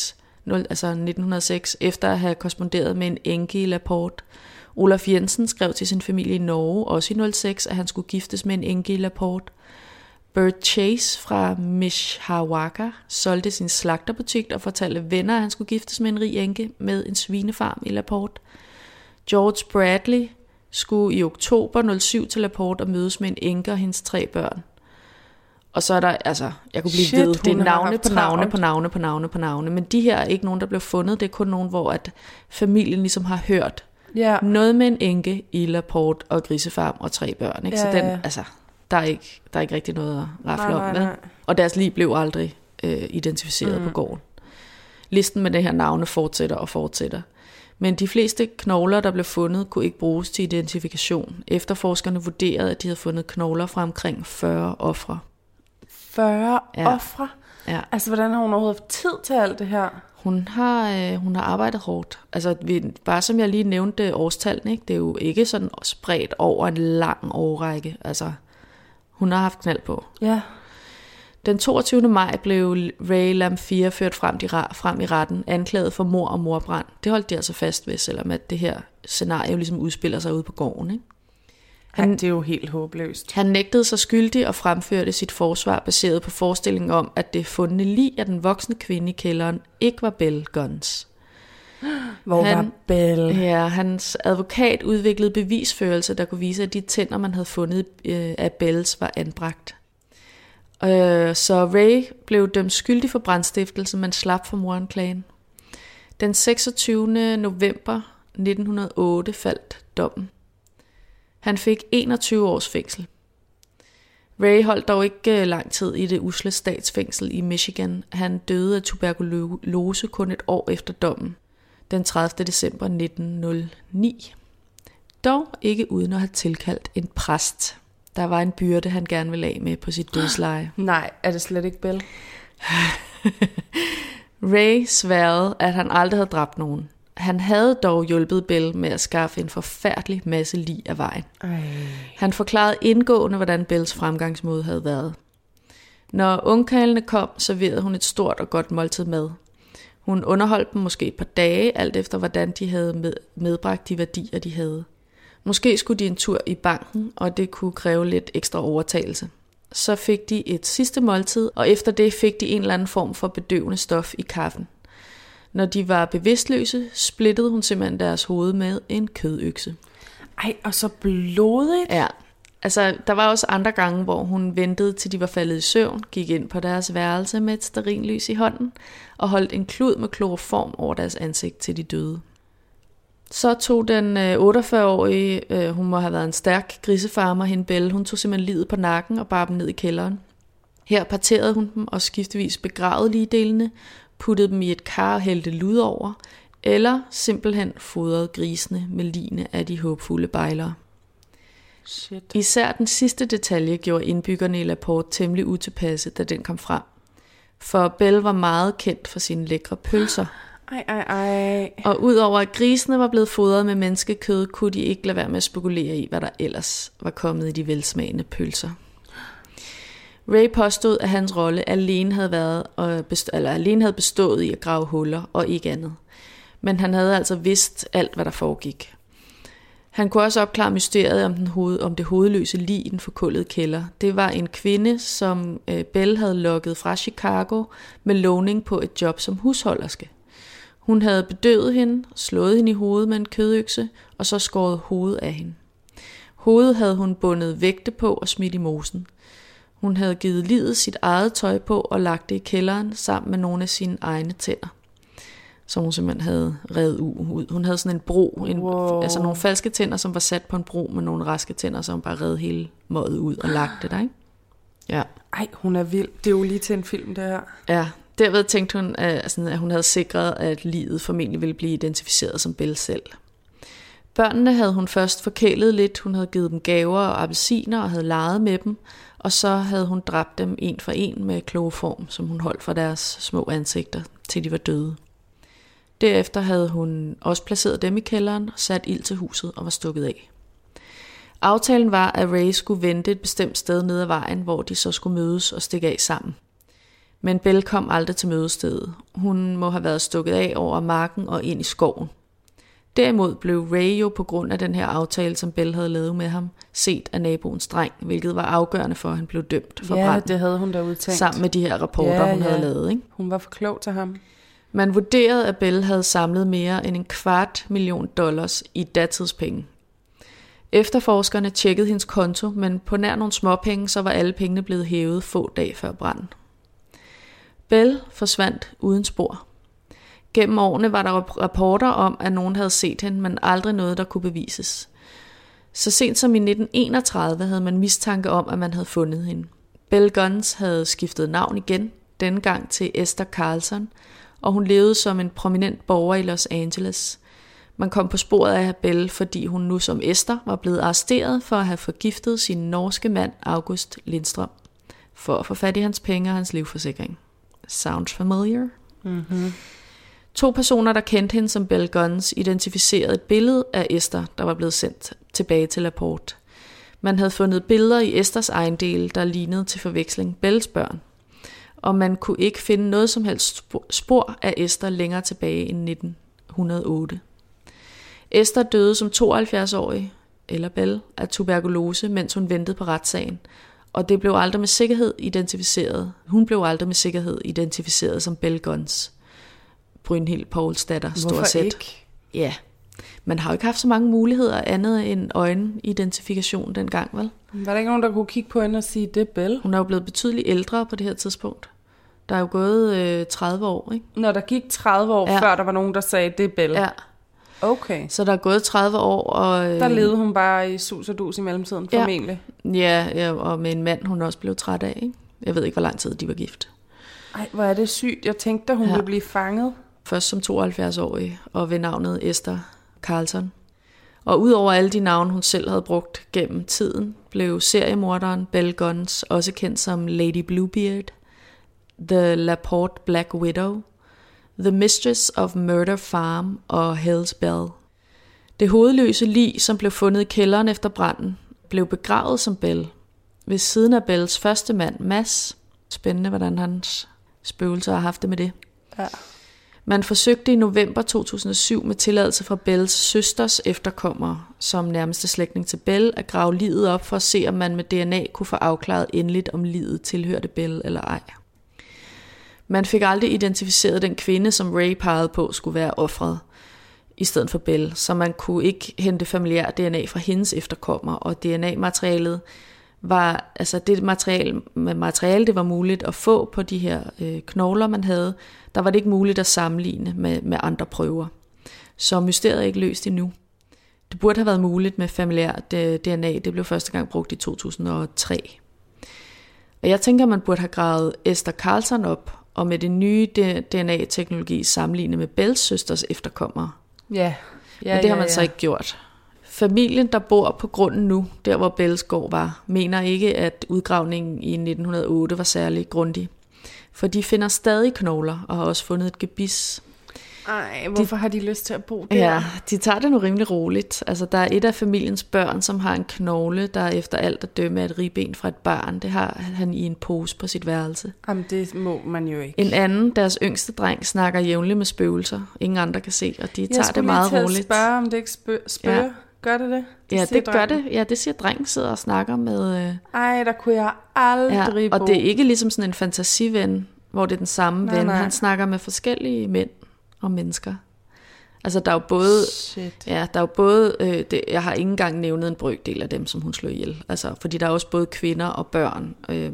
1906, efter at have korresponderet med en enke i Laporte. Olaf Jensen skrev til sin familie i Norge, også i 06, at han skulle giftes med en enke i Laporte. Bert Chase fra Mishawaka solgte sin slagterbutik og fortalte venner, at han skulle giftes med en rig enke med en svinefarm i Laporte. George Bradley skulle i oktober 07 til Laporte og mødes med en enke og hendes 3 børn. Og så er der, altså, jeg kunne blive ved, det er navne, men de her er ikke nogen, der blev fundet, det er kun nogen, hvor at familien ligesom har hørt noget med en enke i Laporte og grisefarm og 3 børn, ikke? Så den, altså, der er ikke rigtig noget at rafle om, vel? Og deres liv blev aldrig identificeret på gården. Listen med det her navne fortsætter. Men de fleste knogler, der blev fundet, kunne ikke bruges til identifikation. Efterforskerne vurderede, at de havde fundet knogler fra omkring 40 ofre. 40 ofre? Ja. Altså, hvordan har hun overhovedet tid til alt det her? Hun har arbejdet hårdt. Altså, bare som jeg lige nævnte årstallene, ikke? Det er jo ikke sådan spredt over en lang årrække. Altså, hun har haft knald på. Ja. Den 22. maj blev Ray Lamphere ført frem i retten, anklaget for mord og mordbrand. Det holdt de altså fast ved, selvom at det her scenario ligesom udspiller sig ude på gården, ikke? Det er jo helt håbløst. Han nægtede sig skyldig og fremførte sit forsvar baseret på forestillingen om, at det fundne lig af den voksne kvinde i kælderen ikke var Bell Guns. Hvor var Bell? Ja, hans advokat udviklede bevisførelse, der kunne vise, at de tænder, man havde fundet af Bells, var anbragt. Så Ray blev dømt skyldig for brandstiftelse, men slap for mordanklagen. Den 26. november 1908 faldt dommen. Han fik 21 års fængsel. Ray holdt dog ikke lang tid i det usle statsfængsel i Michigan. Han døde af tuberkulose kun et år efter dommen, den 30. december 1909. Dog ikke uden at have tilkaldt en præst. Der var en byrde, han gerne ville af med på sit dødsleje. Nej, er det slet ikke Bell? Ray sværede, at han aldrig havde dræbt nogen. Han havde dog hjulpet Bell med at skaffe en forfærdelig masse lig af vejen. Han forklarede indgående, hvordan Bells fremgangsmåde havde været. Når ungkarlene kom, serverede hun et stort og godt måltid mad. Hun underholdt dem måske et par dage, alt efter hvordan de havde medbragt de værdier, de havde. Måske skulle de en tur i banken, og det kunne kræve lidt ekstra overtagelse. Så fik de et sidste måltid, og efter det fik de en eller anden form for bedøvende stof i kaffen. Når de var bevidstløse, splittede hun simpelthen deres hoved med en kødøkse. Ej, og så blodigt? Ja, altså der var også andre gange, hvor hun ventede til de var faldet i søvn, gik ind på deres værelse med et stearinlys i hånden, og holdt en klud med kloroform over deres ansigt til de døde. Så tog den 48-årige, hun må have været en stærk grisefarmer, hende Bell, hun tog simpelthen livet på nakken og bar dem ned i kælderen. Her parterede hun dem og skiftevis begravede ligdelene, puttede dem i et kar og hældte lud over, eller simpelthen fodrede grisene med ligene af de håbfulde bejlere. Shit. Især den sidste detalje gjorde indbyggerne i Laporte temmelig utilpasse, da den kom frem. For Bell var meget kendt for sine lækre pølser. Og udover at grisene var blevet fodret med menneskekød, kunne de ikke lade være med at spekulere i, hvad der ellers var kommet i de velsmagende pølser. Ray påstod, at hans rolle alene havde bestået i at grave huller og ikke andet. Men han havde altså vidst alt, hvad der foregik. Han kunne også opklare mysteriet om det hovedløse lig i den forkullede kælder. Det var en kvinde, som Bell havde lokket fra Chicago med lovning på et job som husholderske. Hun havde bedøvet hende, slået hende i hovedet med en kødøkse og så skåret hovedet af hende. Hovedet havde hun bundet vægte på og smidt i mosen. Hun havde givet liget sit eget tøj på og lagt det i kælderen sammen med nogle af sine egne tænder, som hun simpelthen havde revet ud. Hun havde sådan en bro, altså nogle falske tænder, som var sat på en bro med nogle raske tænder, som bare rev hele møget ud og lagt det der, ikke? Ja. Ej, hun er vild. Det er jo lige til en film, det her. Ja, Derved tænkte hun, at hun havde sikret, at liget formentlig ville blive identificeret som Bell selv. Børnene havde hun først forkælet lidt. Hun havde givet dem gaver og appelsiner og havde leget med dem. Og så havde hun dræbt dem en for en med kloroform, som hun holdt for deres små ansigter, til de var døde. Derefter havde hun også placeret dem i kælderen, sat ild til huset og var stukket af. Aftalen var, at Ray skulle vente et bestemt sted ned ad vejen, hvor de så skulle mødes og stikke af sammen. Men Bell kom aldrig til mødestedet. Hun må have været stukket af over marken og ind i skoven. Derimod blev Ray jo på grund af den her aftale, som Bell havde lavet med ham, set af naboens dreng, hvilket var afgørende for, at han blev dømt for branden. Ja, det havde hun da udtænkt. Sammen med de her rapporter, hun havde lavet. Ikke? Hun var for klog til ham. Man vurderede, at Bell havde samlet mere end $250,000 i datidspenge. Efterforskerne tjekkede hendes konto, men på nær nogle småpenge, så var alle pengene blevet hævet få dage før branden. Bell forsvandt uden spor. Gennem årene var der rapporter om, at nogen havde set hende, men aldrig noget, der kunne bevises. Så sent som i 1931 havde man mistanke om, at man havde fundet hende. Bell Guns havde skiftet navn igen, denne gang til Esther Carlson, og hun levede som en prominent borger i Los Angeles. Man kom på sporet af Bell, fordi hun nu som Esther var blevet arresteret for at have forgiftet sin norske mand August Lindstrøm, for at få fat i hans penge og hans livsforsikring. Sounds familiar? Mm-hmm. 2 personer, der kendte hende som Bell Guns, identificerede et billede af Esther, der var blevet sendt tilbage til Laporte. Man havde fundet billeder i Esthers ejendele, der lignede til forveksling Bells børn. Og man kunne ikke finde noget som helst spor af Esther længere tilbage end 1908. Esther døde som 72-årig, eller Bell, af tuberkulose, mens hun ventede på retssagen. Og det blev aldrig med sikkerhed identificeret. Hun blev aldrig med sikkerhed identificeret som Bell Guns. Brynhild Pauls datter, stort set. Hvorfor ikke? Ja, man har jo ikke haft så mange muligheder andet end øjenidentifikation dengang, vel? Var der ikke nogen, der kunne kigge på hende og sige, det er Bell? Hun er jo blevet betydeligt ældre på det her tidspunkt. Der er jo gået 30 år, ikke? Når der gik 30 år, før der var nogen, der sagde, det er Bell. Ja. Okay. Så der er gået 30 år, og... Der levede hun bare i sus og dus i mellemtiden, formentlig. Ja, og med en mand, hun også blev træt af, ikke? Jeg ved ikke, hvor lang tid de var gift. Ej, hvor er det sygt. Jeg tænkte, at hun ville blive fanget. Først som 72-årig, og ved navnet Esther Carlson. Og udover alle de navne, hun selv havde brugt gennem tiden, blev seriemorderen Bell Guns også kendt som Lady Bluebeard, The Laporte Black Widow, The Mistress of Murder Farm og Hell's Bell. Det hovedløse lig, som blev fundet i kælderen efter branden, blev begravet som Bell. Ved siden af Bells første mand, Mads. Spændende, hvordan hans spøgelser har haft det med det. Ja. Man forsøgte i november 2007 med tilladelse fra Bells søsters efterkommere, som nærmeste slægtning til Bell, at grave liget op for at se, om man med DNA kunne få afklaret endeligt, om liget tilhørte Bell eller ej. Man fik aldrig identificeret den kvinde, som Ray pegede på skulle være offret i stedet for Bell, så man kunne ikke hente familiær DNA fra hendes efterkommere, og DNA-materialet var, altså det materiale, det var muligt at få på de her knogler, man havde, der var det ikke muligt at sammenligne med andre prøver. Så mysteriet er ikke løst endnu. Det burde have været muligt med familiær DNA, det blev første gang brugt i 2003. Og jeg tænker, man burde have gravet Esther Carlson op, og med det nye DNA-teknologi sammenlignet med Bells søsters efterkommere. Ja. Men det har man så ikke gjort. Familien, der bor på grunden nu, der hvor Bells gård var, mener ikke, at udgravningen i 1908 var særlig grundig. For de finder stadig knogler og har også fundet et gebis. Ej, hvorfor har de lyst til at bo der? Ja, de tager det nu rimelig roligt. Altså, der er et af familiens børn, som har en knogle, der efter alt at dømme er et ribben fra et barn. Det har han i en pose på sit værelse. Jamen, det må man jo ikke. En anden, deres yngste dreng, snakker jævnligt med spøgelser. Ingen andre kan se, og de tager det meget roligt. Jeg skulle lige spørge, om det ikke spøger. Ja. Gør det? Ja, det gør det. Ja, det siger drengen, sidder og snakker med... Ej, der kunne jeg aldrig bo. Og det er ikke ligesom sådan en fantasiven, hvor det er den samme ven. Nej. Han snakker med forskellige mænd og mennesker. Altså, der er jo både... Ja, der er jo både... jeg har ikke engang nævnet en brøkdel af dem, som hun slog ihjel. Altså, fordi der er også både kvinder og børn.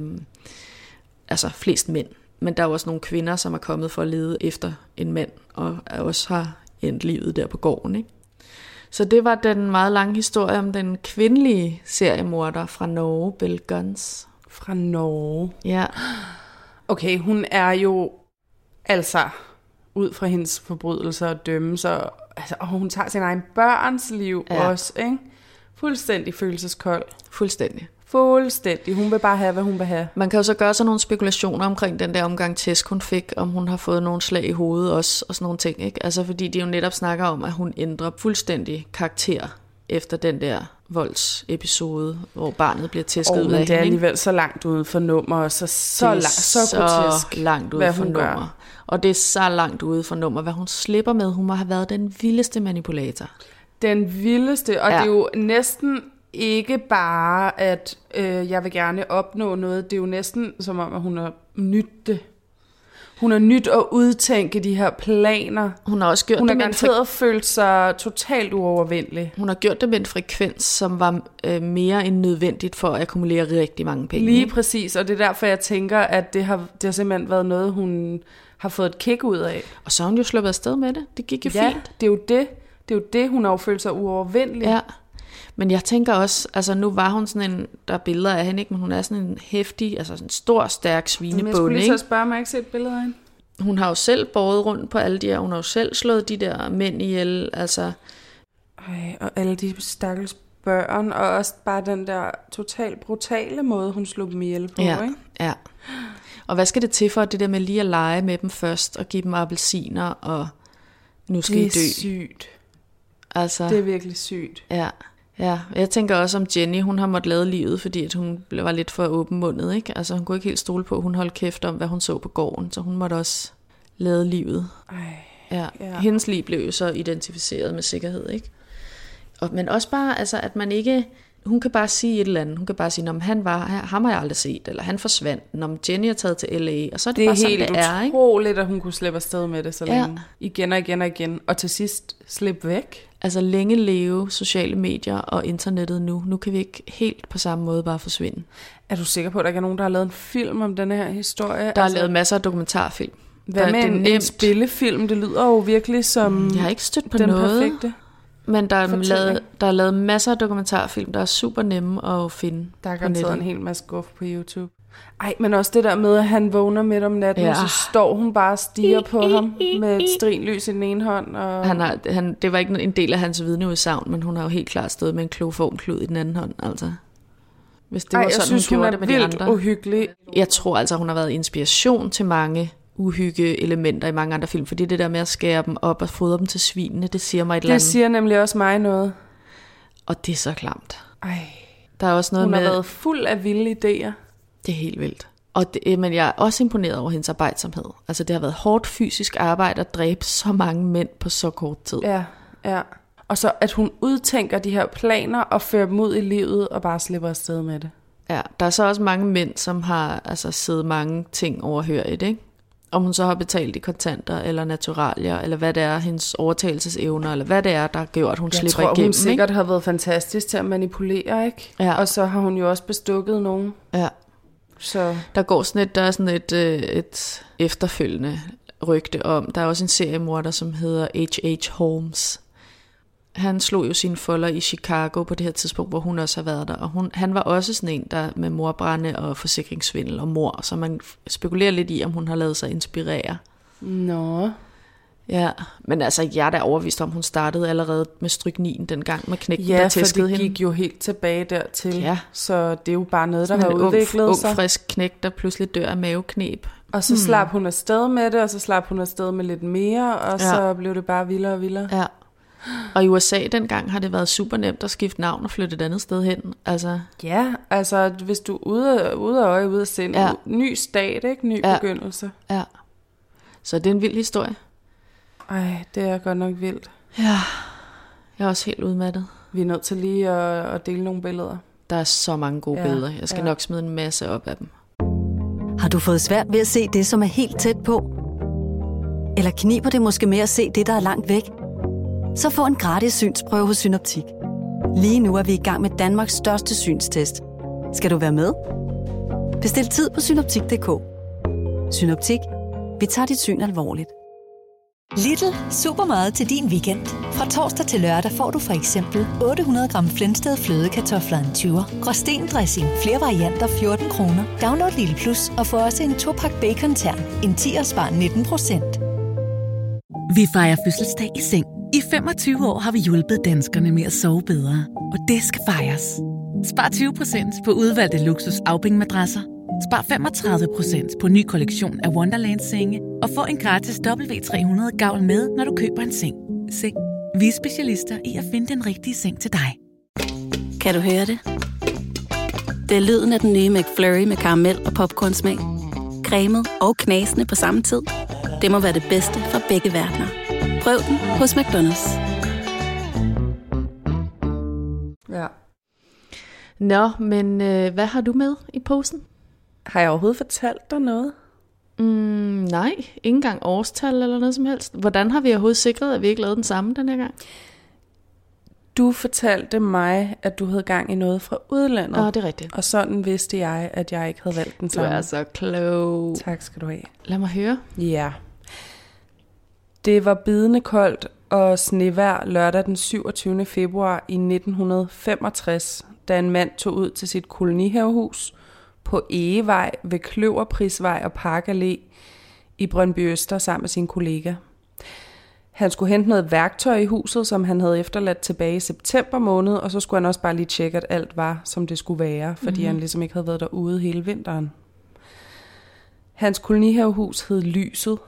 Altså, flest mænd. Men der er også nogle kvinder, som er kommet for at lede efter en mand, og også har endt livet der på gården, ikke? Så det var den meget lange historie om den kvindelige seriemorder fra Norge, Bell Guns. Fra Norge? Ja. Okay, hun er jo Altså, ud fra hendes forbrydelser og dømmelser, og hun tager sin egen børns liv også, ikke? Fuldstændig følelseskold. Fuldstændig. Hun vil bare have, hvad hun vil have. Man kan jo så gøre sig nogle spekulationer omkring den der omgang tæsk, hun fik, om hun har fået nogle slag i hovedet også, og sådan nogle ting, ikke? Altså fordi de jo netop snakker om, at hun ændrer fuldstændig karakter efter den der voldsepisode, hvor barnet bliver tæsket ud af hende. Men det er alligevel så langt ude for nummer, og så grotesk, langt ude for nummer. Gør. Og det er så langt ude for nummer, hvad hun slipper med. Hun må have været den vildeste manipulator. Den vildeste, og det er jo næsten ikke bare, at jeg vil gerne opnå noget. Det er jo næsten som om, at hun har nydt det. Hun har nyt at udtænke de her planer. Hun har også gjort hun har garanteret følt sig totalt uovervindelig. Hun har gjort det med en frekvens, som var mere end nødvendigt for at akkumulere rigtig mange penge. Lige præcis, og det er derfor, jeg tænker, at det har simpelthen været noget, hun har fået et kick ud af. Og så har hun jo sluppet afsted med det. Det gik jo fint. Det er jo det. Det er jo det, hun har jo følt sig uovervindelig. Ja, men jeg tænker også, altså nu var hun sådan en, der er billeder af hende, ikke? Men hun er sådan en heftig, altså sådan en stor, stærk svinebonde. Jeg skulle lige så spørge, om jeg ikke set billeder af hende. Hun har jo selv båret rundt på alle de her, hun har jo selv slået de der mænd ihjel, altså. Og alle de stakkels børn, og også bare den der totalt brutale måde, hun slog dem ihjel på, ikke? Ja. Og hvad skal det til for, det der med lige at lege med dem først, og give dem appelsiner, og nu skal I dø? Det er sygt. Altså, det er virkelig sygt. Ja, jeg tænker også om Jenny, hun har måttet lade livet, fordi at hun var lidt for åbenmundet, ikke? Altså hun kunne ikke helt stole på, hun holdt kæft om, hvad hun så på gården, så hun måtte også lade livet. Ja. Hendes liv blev jo så identificeret med sikkerhed, ikke? Men også bare, altså at man ikke, hun kan bare sige et eller andet, hun kan bare sige, ham har jeg aldrig set, eller han forsvandt, når Jenny er taget til LA, og så er det bare sådan, det er. Det er helt utroligt, at hun kunne slippe afsted med det så længe. Igen og igen og igen, og til sidst slippe væk. Altså længe leve sociale medier og internettet nu. Nu kan vi ikke helt på samme måde bare forsvinde. Er du sikker på, at der ikke er nogen, der har lavet en film om denne her historie? Der er lavet masser af dokumentarfilm. Hvad med en spillefilm? Det lyder jo virkelig som jeg har ikke stødt på den noget. Perfekte. Men der er lavet masser af dokumentarfilm, der er super nemme at finde. Der er garanteret en hel masse guf på YouTube. Ej, men også det der med, at han vågner midt om natten, og så står hun bare og stiger på ham med et stearinlys i den ene hånd. Og det var ikke en del af hans vidneudsagn, men hun har jo helt klart stået med en kloformklud i den anden hånd, altså. Hvis det var sådan, jeg synes, hun gjorde det med de andre. Uhyggelig. Jeg tror altså, hun har været inspiration til mange uhygge-elementer i mange andre film, fordi det der med at skære dem op og fodre dem til svinene, det siger mig et eller andet. Det siger nemlig også mig noget. Og det er så klamt. Der er også noget hun har været fuld af vilde idéer. Det er helt vildt. Men jeg er også imponeret over hendes arbejdsomhed. Altså det har været hårdt fysisk arbejde at dræbe så mange mænd på så kort tid. Ja. Og så at hun udtænker de her planer og fører dem ud i livet og bare slipper afsted med det. Ja, der er så også mange mænd, som har altså siddet mange ting overhørigt, ikke? Om hun så har betalt i kontanter eller naturalier, eller hvad det er, hendes overtagelsesevner, eller hvad det er, der har gjort, at hun slipper igennem. Jeg tror, hun sikkert har været fantastisk til at manipulere, ikke? Ja. Og så har hun jo også bestukket nogen. Ja. Så. Der er sådan et efterfølgende rygte om, der er også en seriemorder, som hedder H.H. Holmes. Han slog jo sine folder i Chicago på det her tidspunkt, hvor hun også har været der. Og han var også sådan en, der med mordbrænde og forsikringssvindel og mord. Så man spekulerer lidt i, om hun har lavet sig inspirere. Nå. Ja, men altså jeg er da overbevist om, hun startede allerede med stryknin dengang med knægten, der tæskede hende. Ja, for det gik jo helt tilbage dertil. Ja. Så det er jo bare noget, der har udviklet sig. Ung, frisk knægt, der pludselig dør af mavekneb. Og så slap hun afsted med det, og så slap hun afsted med lidt mere, og så blev det bare vildere og vildere. Ja. Og i USA dengang har det været super nemt at skifte navn og flytte et andet sted hen. Altså. Ja, altså hvis du er ude af øje, ude af sind, ny stat, ikke? Ny begyndelse. Ja, så det er en vild historie. Ej, det er godt nok vildt. Ja, jeg er også helt udmattet. Vi er nødt til lige at dele nogle billeder. Der er så mange gode billeder. Jeg skal nok smide en masse op af dem. Har du fået svært ved at se det, som er helt tæt på? Eller kniber det måske med at se det, der er langt væk? Så få en gratis synsprøve hos Synoptik. Lige nu er vi i gang med Danmarks største synstest. Skal du være med? Bestil tid på synoptik.dk. Synoptik. Vi tager dit syn alvorligt. Lidl. Supermarked til din weekend. Fra torsdag til lørdag får du for eksempel 800 gram Flensted flødekartofler en 20'er, Gråsten dressing, flere varianter 14 kroner. Download Lidl Plus og få også en 2-pakke bacon-tern, en 10'er spar 19%. Vi fejrer fødselsdag i seng. I 25 år har vi hjulpet danskerne med at sove bedre. Og det skal fejres. Spar 20% på udvalgte luksus afbængmadrasser. Spar 35% på ny kollektion af Wonderland-senge. Og få en gratis W300 gavl med, når du køber en seng. Seng. Vi er specialister i at finde den rigtige seng til dig. Kan du høre det? Det er lyden af den nye McFlurry med karamel og popcornsmag. Cremet og knasende på samme tid. Det må være det bedste fra begge verdener. Prøv den hos McDonald's. Ja. Nå, men hvad har du med i posen? Har jeg overhovedet fortalt dig noget? Nej, ikke engang årstal eller noget som helst. Hvordan har vi overhovedet sikret, at vi ikke lavede den samme den her gang? Du fortalte mig, at du havde gang i noget fra udlandet. Det er rigtigt. Og sådan vidste jeg, at jeg ikke havde valgt den samme. Du er så klog. Tak skal du have. Lad mig høre. Ja. Det var bidende koldt og snevejr lørdag den 27. februar i 1965, da en mand tog ud til sit kolonihavehus på Egevej ved Kløverprisvej og Park Allé i Brøndby Øster sammen med sin kollega. Han skulle hente noget værktøj i huset, som han havde efterladt tilbage i september måned, og så skulle han også bare lige tjekke, at alt var, som det skulle være, fordi han ligesom ikke havde været derude hele vinteren. Hans kolonihavehus hed Lyset,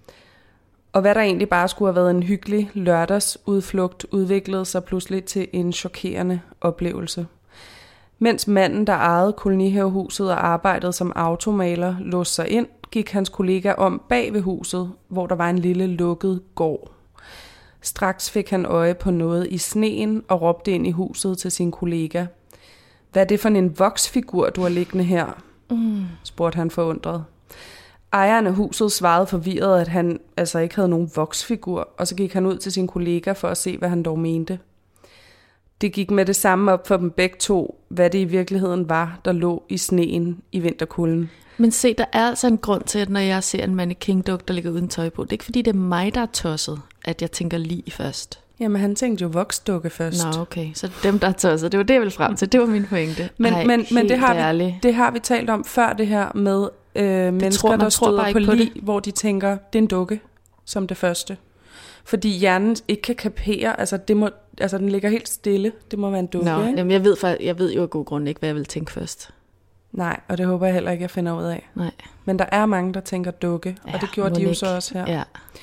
og hvad der egentlig bare skulle have været en hyggelig lørdagsudflugt, udviklede sig pludselig til en chokerende oplevelse. Mens manden, der ejede kolonihavehuset og arbejdede som automaler, låste sig ind, gik hans kollega om bag ved huset, hvor der var en lille lukket gård. Straks fik han øje på noget i sneen og råbte ind i huset til sin kollega. Hvad er det for en voksfigur, du har liggende her? Spurgte han forundret. Ejeren af huset svarede forvirret, at han altså ikke havde nogen voksfigur, og så gik han ud til sin kollega for at se, hvad han dog mente. Det gik med det samme op for dem begge to, hvad det i virkeligheden var, der lå i sneen i vinterkulden. Men se, der er altså en grund til, at når jeg ser en mannequin-dukke, der ligger uden tøj på, det er ikke fordi, det er mig, der er tosset, at jeg tænker lige først. Jamen, han tænkte jo voksdukke først. Nå, okay. Så dem, der er tosset, det var det, jeg ville frem til. Det var min pointe. Men det har vi talt om før, det her med mennesker, der støder på lig, hvor de tænker, det er en dukke, som det første. Fordi hjernen ikke kan kapere, altså den ligger helt stille, det må være en dukke. Nå, ikke? Jamen, jeg ved jo af god grund ikke, hvad jeg vil tænke først. Nej, og det håber jeg heller ikke, jeg finder ud af. Nej. Men der er mange, der tænker dukke, og det gjorde de jo så også her. Ja.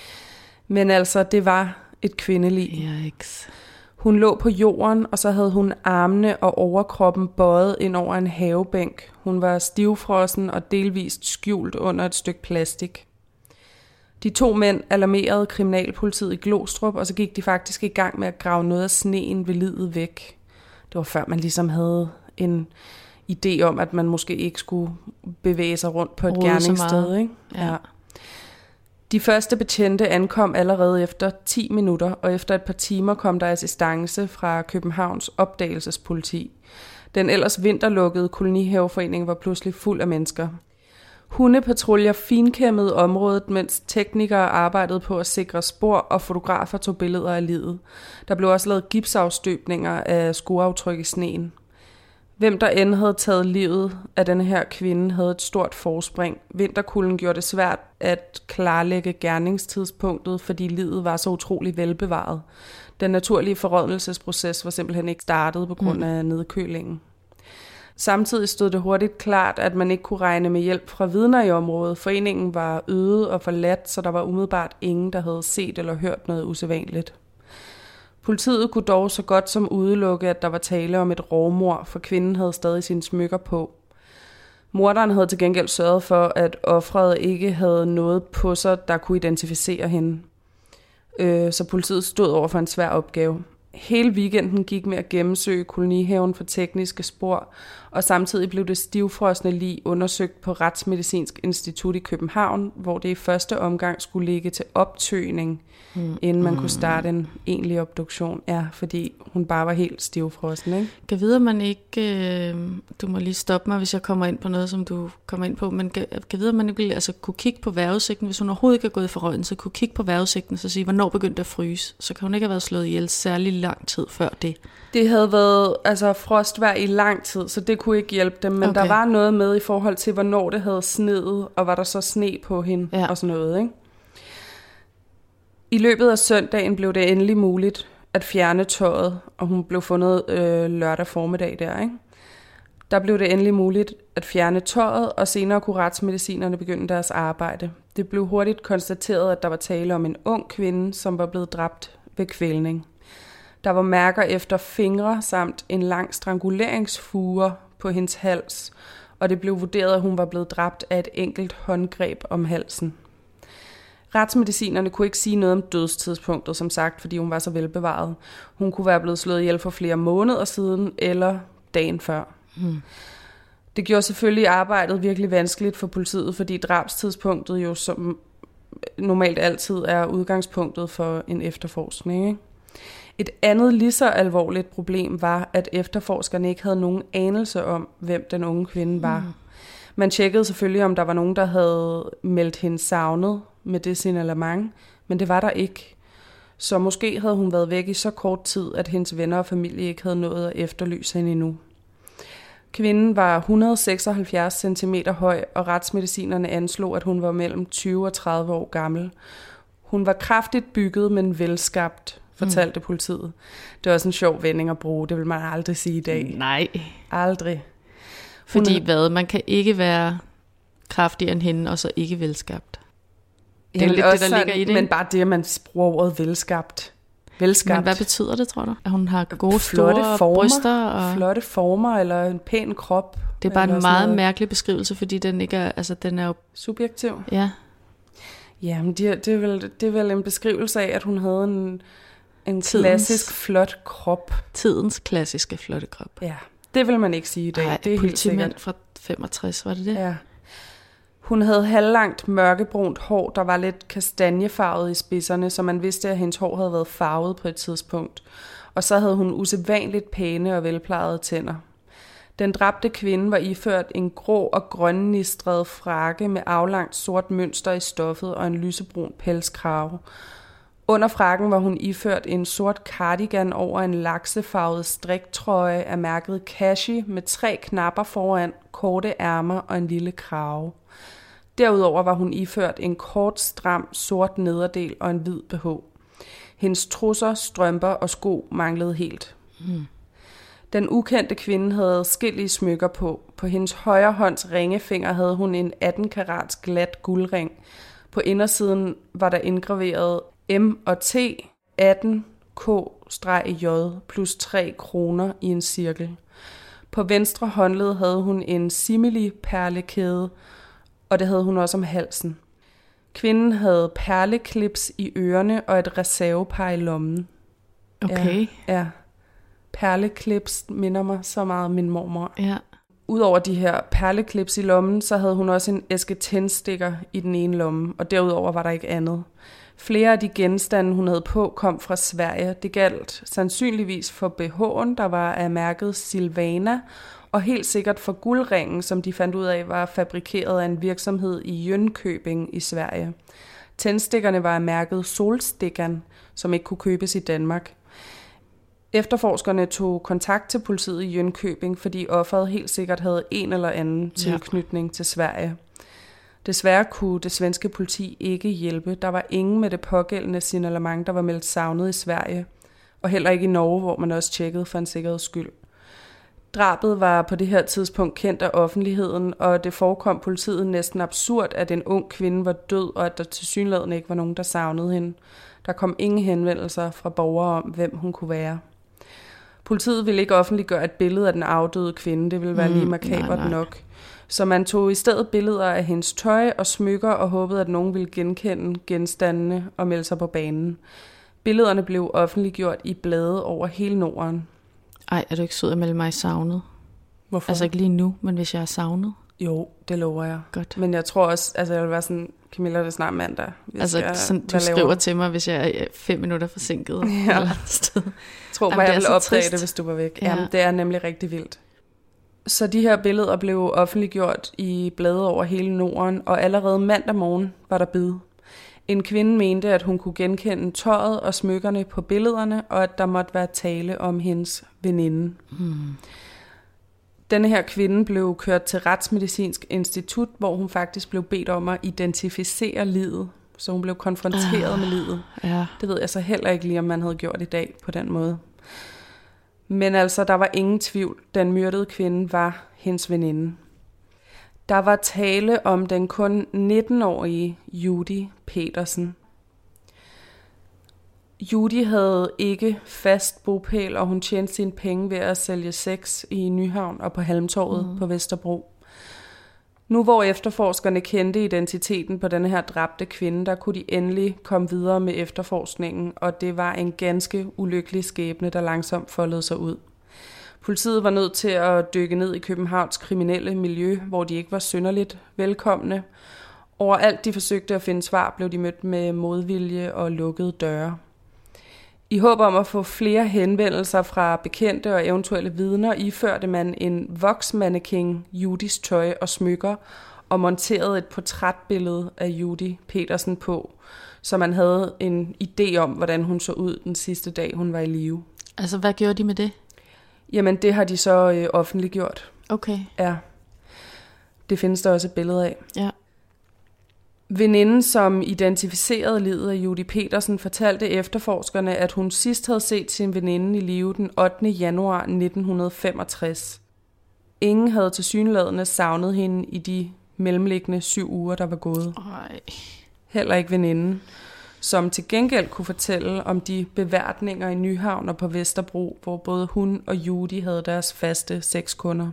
Men altså, det var et kvindelig. Yikes. Hun lå på jorden, og så havde hun armene og overkroppen bøjet ind over en havebænk. Hun var stivfrossen og delvist skjult under et stykke plastik. De to mænd alarmerede kriminalpolitiet i Glostrup, og så gik de faktisk i gang med at grave noget af sneen ved liget væk. Det var før man ligesom havde en idé om, at man måske ikke skulle bevæge sig rundt på et gerningssted. Ikke? Ja. De første betjente ankom allerede efter 10 minutter, og efter et par timer kom der assistance fra Københavns opdagelsespoliti. Den ellers vinterlukkede kolonihaveforening var pludselig fuld af mennesker. Hundepatruljer finkæmmede området, mens teknikere arbejdede på at sikre spor, og fotografer tog billeder af liget. Der blev også lavet gipsafstøbninger af skoaftryk i sneen. Hvem der end havde taget livet af denne her kvinde, havde et stort forspring. Vinterkulden gjorde det svært at klarlægge gerningstidspunktet, fordi liget var så utrolig velbevaret. Den naturlige forrådnelsesproces var simpelthen ikke startet på grund af nedkølingen. Samtidig stod det hurtigt klart, at man ikke kunne regne med hjælp fra vidner i området. Foreningen var øde og forladt, så der var umiddelbart ingen, der havde set eller hørt noget usædvanligt. Politiet kunne dog så godt som udelukke, at der var tale om et rovmord, for kvinden havde stadig sine smykker på. Morderen havde til gengæld sørget for, at offeret ikke havde noget på sig, der kunne identificere hende. Så politiet stod over for en svær opgave. Hele weekenden gik med at gennemsøge kolonihaven for tekniske spor, og samtidig blev det stivfrosne lig undersøgt på Retsmedicinsk Institut i København, hvor det i første omgang skulle ligge til optøning, inden man kunne starte en egentlig obduktion. Ja, fordi hun bare var helt stivfrossen, ikke? Kan vide, man ikke... du må lige stoppe mig, hvis jeg kommer ind på noget, som du kommer ind på, men kan vide, man ikke altså, kunne kigge på vejrudsigten, hvis hun overhovedet ikke er gået for røgen, så kunne kigge på vejrudsigten og så sige, hvornår begyndte at fryse. Så kan hun ikke have været slået ihjel særlig lang tid før det. Det havde været frostvejr i lang tid, så det kunne ikke hjælpe dem, men der var noget med i forhold til, hvornår det havde sneet, og var der så sne på hende og sådan noget, ikke? I løbet af søndagen blev det endelig muligt at fjerne tøjet, og hun blev fundet lørdag formiddag der, ikke? Der blev det endelig muligt at fjerne tøjet, og senere kunne retsmedicinerne begynde deres arbejde. Det blev hurtigt konstateret, at der var tale om en ung kvinde, som var blevet dræbt ved kvælning. Der var mærker efter fingre samt en lang stranguleringsfuge på hendes hals, og det blev vurderet, at hun var blevet dræbt af et enkelt håndgreb om halsen. Retsmedicinerne kunne ikke sige noget om dødstidspunktet, som sagt, fordi hun var så velbevaret. Hun kunne være blevet slået ihjel for flere måneder siden, eller dagen før. Det gjorde selvfølgelig arbejdet virkelig vanskeligt for politiet, fordi drabstidspunktet jo som normalt altid er udgangspunktet for en efterforskning, ikke? Et andet lige så alvorligt problem var, at efterforskerne ikke havde nogen anelse om, hvem den unge kvinde var. Man tjekkede selvfølgelig, om der var nogen, der havde meldt hende savnet med det signalement, men det var der ikke. Så måske havde hun været væk i så kort tid, at hendes venner og familie ikke havde nået at efterlyse hende endnu. Kvinden var 176 cm høj, og retsmedicinerne anslog, at hun var mellem 20 og 30 år gammel. Hun var kraftigt bygget, men velskabt, fortalte politiet. Det var også en sjov vending at bruge, det vil man aldrig sige i dag. Nej. Aldrig. Fordi man kan ikke være kraftigere end hende, og så ikke velskabt. Det er lidt det, der ligger i det. Men bare det, at man bruger ordet velskabt. Men hvad betyder det, tror du? At hun har gode store bryster? Og flotte former, eller en pæn krop. Det er bare en meget mærkelig beskrivelse, fordi den ikke er, altså den er jo... Subjektiv? Ja. Jamen, det er vel en beskrivelse af, at hun havde en klassisk flot krop. Tidens klassiske flotte krop. Ja, det vil man ikke sige i dag. Ej, det er helt sikkert. Fra 65, var det det? Ja. Hun havde halvlangt mørkebrunt hår, der var lidt kastanjefarvet i spidserne, så man vidste, at hendes hår havde været farvet på et tidspunkt. Og så havde hun usædvanligt pæne og velplejede tænder. Den dræbte kvinde var iført en grå og grønnistret frakke med aflangt sort mønster i stoffet og en lysebrun pelskrave. Under frakken var hun iført en sort cardigan over en laksefarvet striktrøje af mærket Kashi med 3 knapper foran, korte ærmer og en lille krave. Derudover var hun iført en kort, stram, sort nederdel og en hvid BH. Hendes trusser, strømper og sko manglede helt. Den ukendte kvinde havde adskillige smykker på. På hendes højre hånds ringefinger havde hun en 18 karats glat guldring. På indersiden var der indgraveret M og T 18K-J plus 3 kroner i en cirkel. På venstre håndled havde hun en simili-perlekæde, og det havde hun også om halsen. Kvinden havde perleklips i ørerne og et reservepar i lommen. Okay. Ja. Perleklips minder mig så meget om min mormor. Ja. Udover de her perleklips i lommen, så havde hun også en æske tændstikker i den ene lomme, og derudover var der ikke andet. Flere af de genstande, hun havde på, kom fra Sverige. Det galt sandsynligvis for BH'en, der var af mærket Silvana, og helt sikkert for guldringen, som de fandt ud af var fabrikeret af en virksomhed i Jönköping i Sverige. Tændstikkerne var af mærket Solstickan, som ikke kunne købes i Danmark. Efterforskerne tog kontakt til politiet i Jönköping, fordi offeret helt sikkert havde en eller anden tilknytning til Sverige. Desværre kunne det svenske politi ikke hjælpe. Der var ingen med det pågældende signalement, der var meldt savnet i Sverige, og heller ikke i Norge, hvor man også tjekkede for en sikkerheds skyld. Drabet var på det her tidspunkt kendt af offentligheden, og det forekom politiet næsten absurd, at en ung kvinde var død, og at der tilsyneladende ikke var nogen, der savnede hende. Der kom ingen henvendelser fra borgere om, hvem hun kunne være. Politiet ville ikke offentliggøre et billede af den afdøde kvinde, det ville være lige makabert nok. Så man tog i stedet billeder af hendes tøj og smykker og håbede, at nogen ville genkende genstandene og melde sig på banen. Billederne blev offentliggjort i blade over hele Norden. Ej, er du ikke sød at melde mig savnet? Hvorfor? Altså ikke lige nu, men hvis jeg er savnet. Jo, det lover jeg. Godt. Men jeg tror også, altså jeg vil være sådan, Camilla, det er snart mandag. Altså sådan, du skriver til mig, hvis jeg er 5 minutter forsinket. Ja. Eller sted. Jeg tror bare, jeg ville opdage det, hvis du var væk. Ja. Jamen, det er nemlig rigtig vildt. Så de her billeder blev offentliggjort i blade over hele Norden, og allerede mandag morgen var der bid. En kvinde mente, at hun kunne genkende tøjet og smykkerne på billederne, og at der måtte være tale om hendes veninde. Denne her kvinde blev kørt til Retsmedicinsk Institut, hvor hun faktisk blev bedt om at identificere liget. Så hun blev konfronteret med liget. Ja. Det ved jeg så heller ikke lige, om man havde gjort i dag på den måde. Men altså, der var ingen tvivl. Den myrdede kvinde var hendes veninde. Der var tale om den kun 19-årige Judy Petersen. Judy havde ikke fast bopæl, og hun tjente sine penge ved at sælge sex i Nyhavn og på Halmtorvet på Vesterbro. Nu hvor efterforskerne kendte identiteten på denne her dræbte kvinde, der kunne de endelig komme videre med efterforskningen, og det var en ganske ulykkelig skæbne, der langsomt foldede sig ud. Politiet var nødt til at dykke ned i Københavns kriminelle miljø, hvor de ikke var synderligt velkomne. Overalt de forsøgte at finde svar, blev de mødt med modvilje og lukkede døre. I håb om at få flere henvendelser fra bekendte og eventuelle vidner, iførte man en voksmannequin Judys tøj og smykker og monterede et portrætbillede af Judy Petersen på, så man havde en idé om, hvordan hun så ud den sidste dag, hun var i live. Altså, hvad gjorde de med det? Jamen, det har de så offentliggjort. Okay. Ja. Det findes der også et billede af. Ja. Veninden, som identificerede liget af Judy Petersen, fortalte efterforskerne, at hun sidst havde set sin veninde i live den 8. januar 1965. Ingen havde tilsyneladende savnet hende i de mellemliggende 7 uger, der var gået. Ej. Heller ikke veninden, som til gengæld kunne fortælle om de beværtninger i Nyhavn og på Vesterbro, hvor både hun og Judy havde deres faste sexkunder.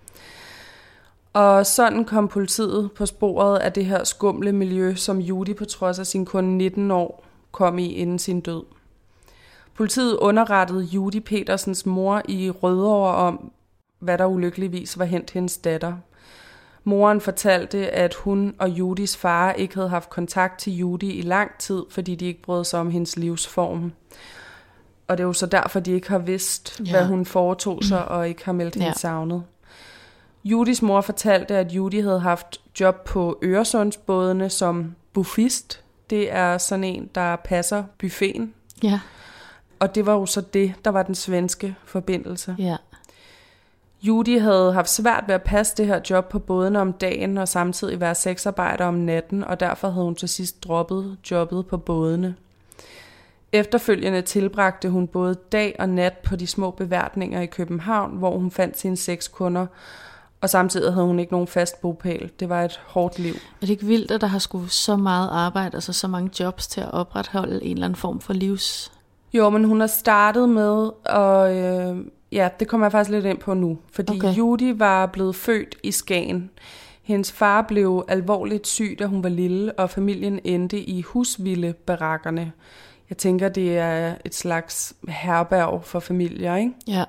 Og sådan kom politiet på sporet af det her skumle miljø, som Judy på trods af sin kun 19 år kom i inden sin død. Politiet underrettede Judy Petersens mor i Rødovre om, hvad der ulykkeligvis var hændt hendes datter. Moren fortalte, at hun og Judys far ikke havde haft kontakt til Judy i lang tid, fordi de ikke brød sig om hendes livsform. Og det er jo så derfor, de ikke har vidst, hvad hun foretog sig, og ikke har meldt hende savnet. Judys mor fortalte, at Judy havde haft job på Øresundsbådene som buffist. Det er sådan en, der passer buffeten. Ja. Og det var jo så det, der var den svenske forbindelse. Ja. Judy havde haft svært ved at passe det her job på bådene om dagen og samtidig være sexarbejder om natten, og derfor havde hun til sidst droppet jobbet på bådene. Efterfølgende tilbragte hun både dag og nat på de små beværtninger i København, hvor hun fandt sine sexkunder, og samtidig havde hun ikke nogen fast bopæl. Det var et hårdt liv. Er det ikke vildt, at der har skulle så meget arbejde, altså så mange jobs til at opretholde en eller anden form for livs? Jo, men hun har startet med, og ja, det kommer jeg faktisk lidt ind på nu. Fordi Judy var blevet født i Skagen. Hendes far blev alvorligt syg, da hun var lille, og familien endte i husvildebarakkerne. Jeg tænker, det er et slags herberg for familier, ikke? Ja.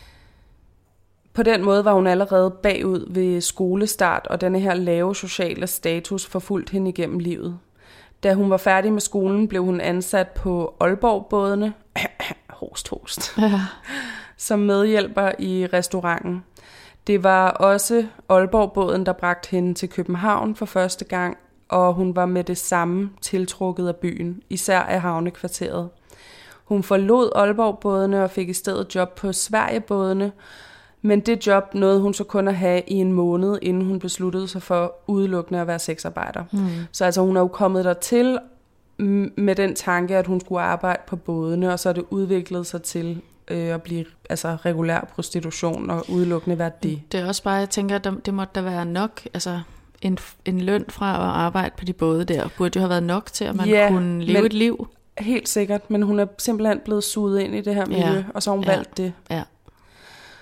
På den måde var hun allerede bagud ved skolestart, og denne her lave sociale status forfulgte hende igennem livet. Da hun var færdig med skolen, blev hun ansat på Aalborg-bådene, host, som medhjælper i restauranten. Det var også Aalborg-båden, der bragte hende til København for første gang, og hun var med det samme tiltrukket af byen, især af havnekvarteret. Hun forlod Aalborg-bådene og fik i stedet job på Sverigebådene, men det job nåede hun så kun at have i en måned, inden hun besluttede sig for udelukkende at være sexarbejder. Så altså hun er jo kommet dertil med den tanke, at hun skulle arbejde på bådene, og så er det udviklet sig til at blive altså regulær prostitution og udelukkende være det. Det er også bare, jeg tænker, at det måtte da være nok, altså en løn fra at arbejde på de både der, burde jo have været nok til, at man kunne leve et liv. Helt sikkert, men hun er simpelthen blevet suget ind i det her miljø, og så har hun valgt det. Ja.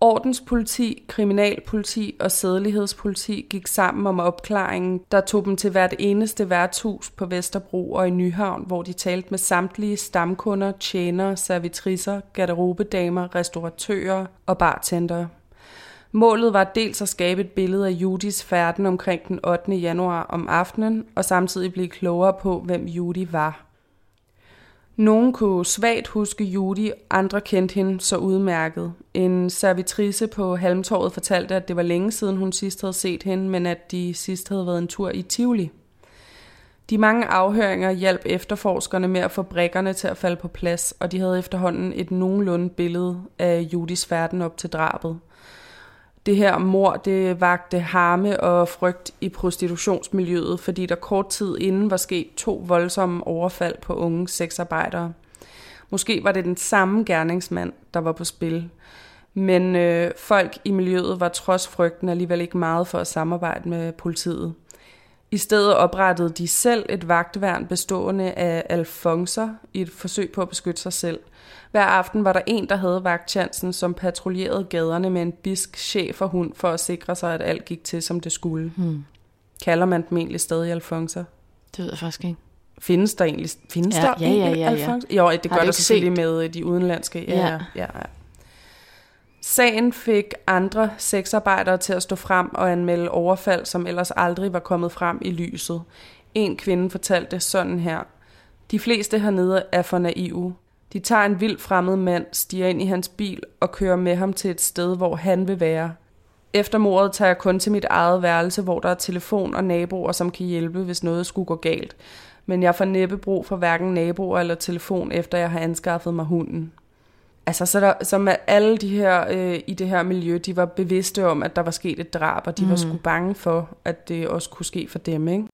Ordenspoliti, kriminalpoliti og sædelighedspoliti gik sammen om opklaringen, der tog dem til hvert eneste værtshus på Vesterbro og i Nyhavn, hvor de talte med samtlige stamkunder, tjenere, servitricer, garderobedamer, restauratører og bartendere. Målet var dels at skabe et billede af Judis færden omkring den 8. januar om aftenen, og samtidig blive klogere på, hvem Judi var. Nogen kunne svagt huske Judi, andre kendte hende så udmærket. En servitrice på Halmtorvet fortalte, at det var længe siden hun sidst havde set hende, men at de sidst havde været en tur i Tivoli. De mange afhøringer hjalp efterforskerne med at få brikkerne til at falde på plads, og de havde efterhånden et nogenlunde billede af Judis færden op til drabet. Det her mord, det vagte harme og frygt i prostitutionsmiljøet, fordi der kort tid inden var sket 2 voldsomme overfald på unge sexarbejdere. Måske var det den samme gerningsmand, der var på spil, men folk i miljøet var trods frygten alligevel ikke meget for at samarbejde med politiet. I stedet oprettede de selv et vagtværn bestående af alfonser i et forsøg på at beskytte sig selv. Hver aften var der en, der havde vagtchancen, som patruljerede gaderne med en bisk schæferhund for at sikre sig, at alt gik til, som det skulle. Kalder man dem egentlig stadig alfonser? Det ved jeg faktisk ikke. Findes der egentlig alfonser? Jo, det gør der selvfølgelig med de udenlandske. Ja. Sagen fik andre sexarbejdere til at stå frem og anmelde overfald, som ellers aldrig var kommet frem i lyset. En kvinde fortalte sådan her: "De fleste hernede er for naive. De tager en vild fremmed mand, stiger ind i hans bil og kører med ham til et sted, hvor han vil være. Efter mordet tager jeg kun til mit eget værelse, hvor der er telefon og naboer, som kan hjælpe, hvis noget skulle gå galt. Men jeg får næppe brug for hverken naboer eller telefon, efter jeg har anskaffet mig hunden." Altså, så med alle de her i det her miljø, de var bevidste om, at der var sket et drab, og de var sgu bange for, at det også kunne ske for dem, ikke?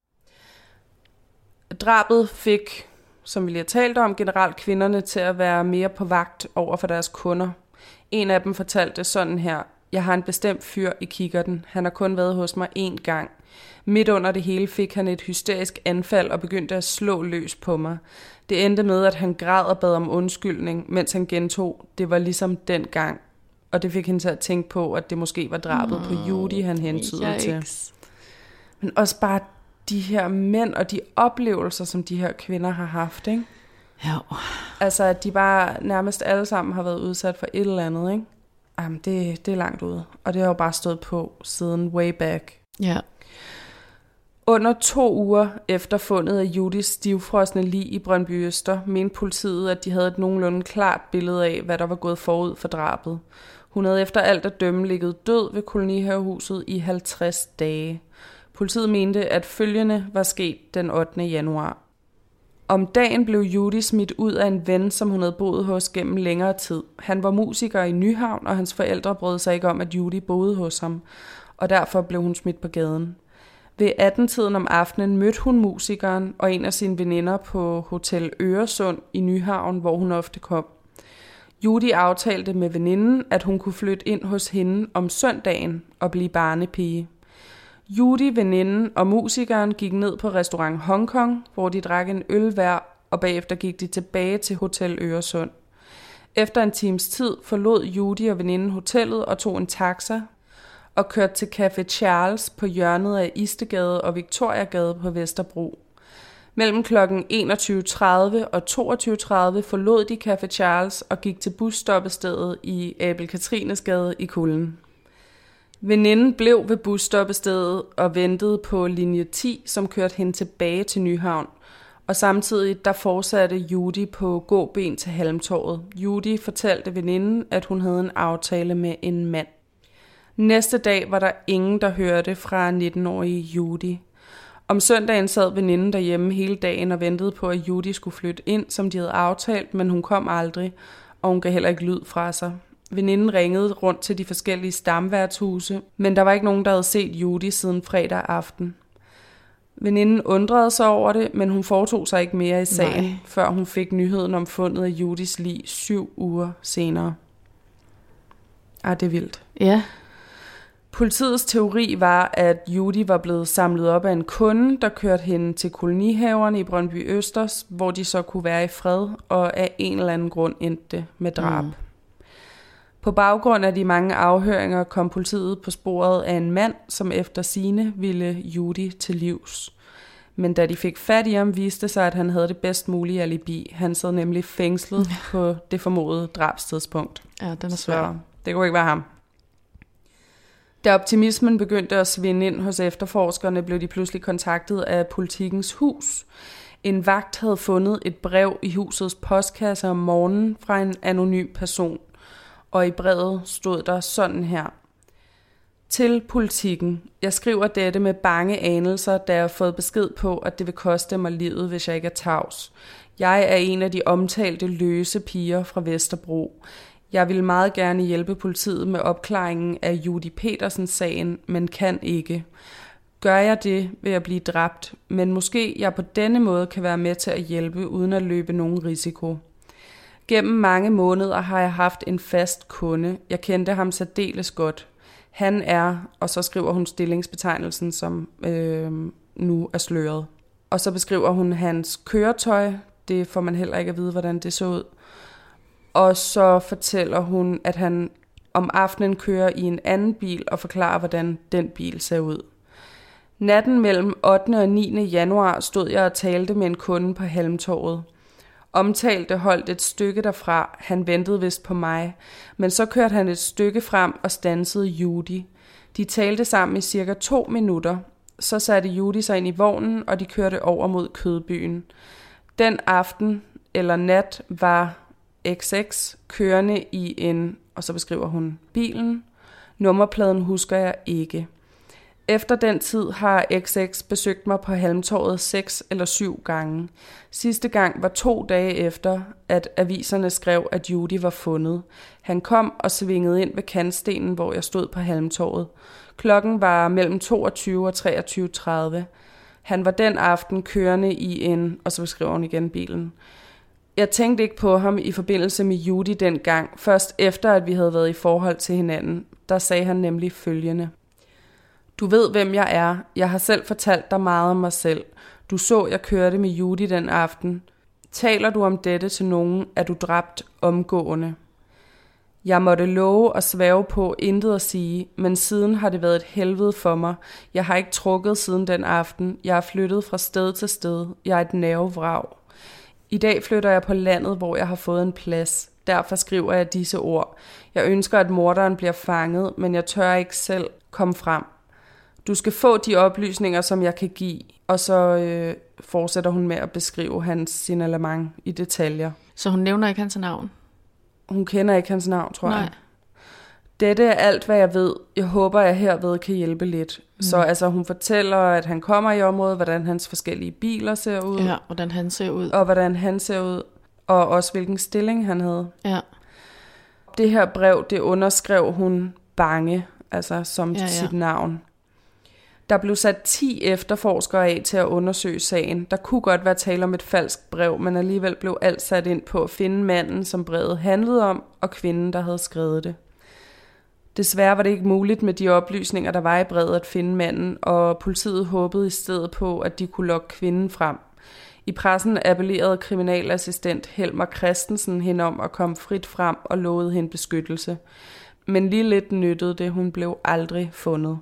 Drabet fik, som vi lige har talt om, generelt kvinderne til at være mere på vagt over for deres kunder. En af dem fortalte sådan her: "Jeg har en bestemt fyr i kikkerten. Han har kun været hos mig 1 gang. Midt under det hele fik han et hysterisk anfald og begyndte at slå løs på mig. Det endte med, at han græd og bad om undskyldning, mens han gentog: 'Det var ligesom den gang.' Og det fik hende til at tænke på, at det måske var drabet på Judi, han hentydede til. Men også bare de her mænd og de oplevelser, som de her kvinder har haft, ikke? Jo. Altså, at de bare nærmest alle sammen har været udsat for et eller andet, ikke? Jamen, det er langt ude. Og det har jo bare stået på siden way back. Ja. Under 2 uger efter fundet af Judis stivfrosne lig i Brøndby Øster, mente politiet, at de havde et nogenlunde klart billede af, hvad der var gået forud for drabet. Hun havde efter alt at dømme ligget død ved kolonihavehuset i 50 dage. Politiet mente, at følgende var sket den 8. januar. Om dagen blev Judi smidt ud af en ven, som hun havde boet hos gennem længere tid. Han var musiker i Nyhavn, og hans forældre brød sig ikke om, at Judi boede hos ham, og derfor blev hun smidt på gaden. Ved 18-tiden om aftenen mødte hun musikeren og en af sine veninder på Hotel Øresund i Nyhavn, hvor hun ofte kom. Judi aftalte med veninden, at hun kunne flytte ind hos hende om søndagen og blive barnepige. Judi, veninden og musikeren gik ned på restaurant Hong Kong, hvor de drak en øl hver, og bagefter gik de tilbage til Hotel Øresund. Efter en times tid forlod Judi og veninden hotellet og tog en taxa og kørte til Café Charles på hjørnet af Istegade og Victoriagade på Vesterbro. Mellem kl. 21.30 og 22.30 forlod de Café Charles og gik til busstoppestedet i Abel Katrinesgade i kulden. Veninden blev ved busstoppestedet og ventede på linje 10, som kørte hende tilbage til Nyhavn. Og samtidig der fortsatte Judi på gåben til Halmtorvet. Judi fortalte veninden, at hun havde en aftale med en mand. Næste dag var der ingen, der hørte fra 19-årige Judi. Om søndagen sad veninden derhjemme hele dagen og ventede på, at Judi skulle flytte ind, som de havde aftalt, men hun kom aldrig, og hun gav heller ikke lyd fra sig. Veninden ringede rundt til de forskellige stamværtshuse, men der var ikke nogen, der havde set Judi siden fredag aften. Veninden undrede sig over det, men hun foretog sig ikke mere i sagen, før hun fik nyheden om fundet af Judis lig 7 uger senere. Det er vildt. Ja. Politiets teori var, at Judi var blevet samlet op af en kunde, der kørte hende til kolonihaverne i Brøndby Østers, hvor de så kunne være i fred, og af en eller anden grund endte det med drab. På baggrund af de mange afhøringer kom politiet på sporet af en mand, som efter sigende ville Judy til livs. Men da de fik fat i ham, viste sig, at han havde det bedst mulige alibi. Han sad nemlig fængslet på det formodede drabstidspunkt. Ja, den er svær. Så det kunne ikke være ham. Da optimismen begyndte at svinde ind hos efterforskerne, blev de pludselig kontaktet af Politikens Hus. En vagt havde fundet et brev i husets postkasse om morgenen fra en anonym person. Og i brevet stod der sådan her. Til Politiken. Jeg skriver dette med bange anelser, da jeg har fået besked på, at det vil koste mig livet, hvis jeg ikke er tavs. Jeg er en af de omtalte løse piger fra Vesterbro. Jeg vil meget gerne hjælpe politiet med opklaringen af Judy Petersen-sagen, men kan ikke. Gør jeg det, vil jeg blive dræbt, men måske jeg på denne måde kan være med til at hjælpe, uden at løbe nogen risiko. Gennem mange måneder har jeg haft en fast kunde. Jeg kendte ham særdeles godt. Han er, og så skriver hun stillingsbetegnelsen, som nu er sløret. Og så beskriver hun hans køretøj. Det får man heller ikke at vide, hvordan det så ud. Og så fortæller hun, at han om aftenen kører i en anden bil og forklarer, hvordan den bil ser ud. Natten mellem 8. og 9. januar stod jeg og talte med en kunde på Halmtorvet. Omtalte holdt et stykke derfra. Han ventede vist på mig. Men så kørte han et stykke frem og standsede Judy. De talte sammen i cirka 2 minutter. Så satte Judy sig ind i vognen, og de kørte over mod Kødbyen. Den aften eller nat var XX kørende i en, og så beskriver hun bilen. Nummerpladen husker jeg ikke. Efter den tid har XX besøgt mig på Halmtorvet 6 eller 7 gange. Sidste gang var 2 dage efter, at aviserne skrev, at Judy var fundet. Han kom og svingede ind ved kantstenen, hvor jeg stod på Halmtorvet. Klokken var mellem 22 og 23.30. Han var den aften kørende i en, og så beskriver hun igen bilen. Jeg tænkte ikke på ham i forbindelse med Judy dengang, først efter at vi havde været i forhold til hinanden. Der sagde han nemlig følgende. Du ved, hvem jeg er. Jeg har selv fortalt dig meget om mig selv. Du så, jeg kørte med Judy den aften. Taler du om dette til nogen, er du dræbt omgående. Jeg måtte love og svæve på intet at sige, men siden har det været et helvede for mig. Jeg har ikke trukket siden den aften. Jeg er flyttet fra sted til sted. Jeg er et nervevrag. I dag flytter jeg på landet, hvor jeg har fået en plads. Derfor skriver jeg disse ord. Jeg ønsker, at morderen bliver fanget, men jeg tør ikke selv komme frem. Du skal få de oplysninger, som jeg kan give. Og så fortsætter hun med at beskrive hans signalement i detaljer. Så hun nævner ikke hans navn? Hun kender ikke hans navn, tror Nej. jeg. Dette er alt, hvad jeg ved. Jeg håber, at jeg herved kan hjælpe lidt. Så altså, hun fortæller, at han kommer i området, hvordan hans forskellige biler ser ud. Ja, hvordan han ser ud. Og hvordan han ser ud. Og også hvilken stilling han havde. Ja. Det her brev, det underskrev hun Bange, altså som sit navn. Der blev sat 10 efterforskere af til at undersøge sagen. Der kunne godt være tale om et falsk brev, men alligevel blev alt sat ind på at finde manden, som brevet handlede om, og kvinden, der havde skrevet det. Desværre var det ikke muligt med de oplysninger, der var i brevet at finde manden, og politiet håbede i stedet på, at de kunne lokke kvinden frem. I pressen appellerede kriminalassistent Helmer Christensen hende om at komme frit frem og lovede hende beskyttelse. Men lige lidt nyttede det, hun blev aldrig fundet.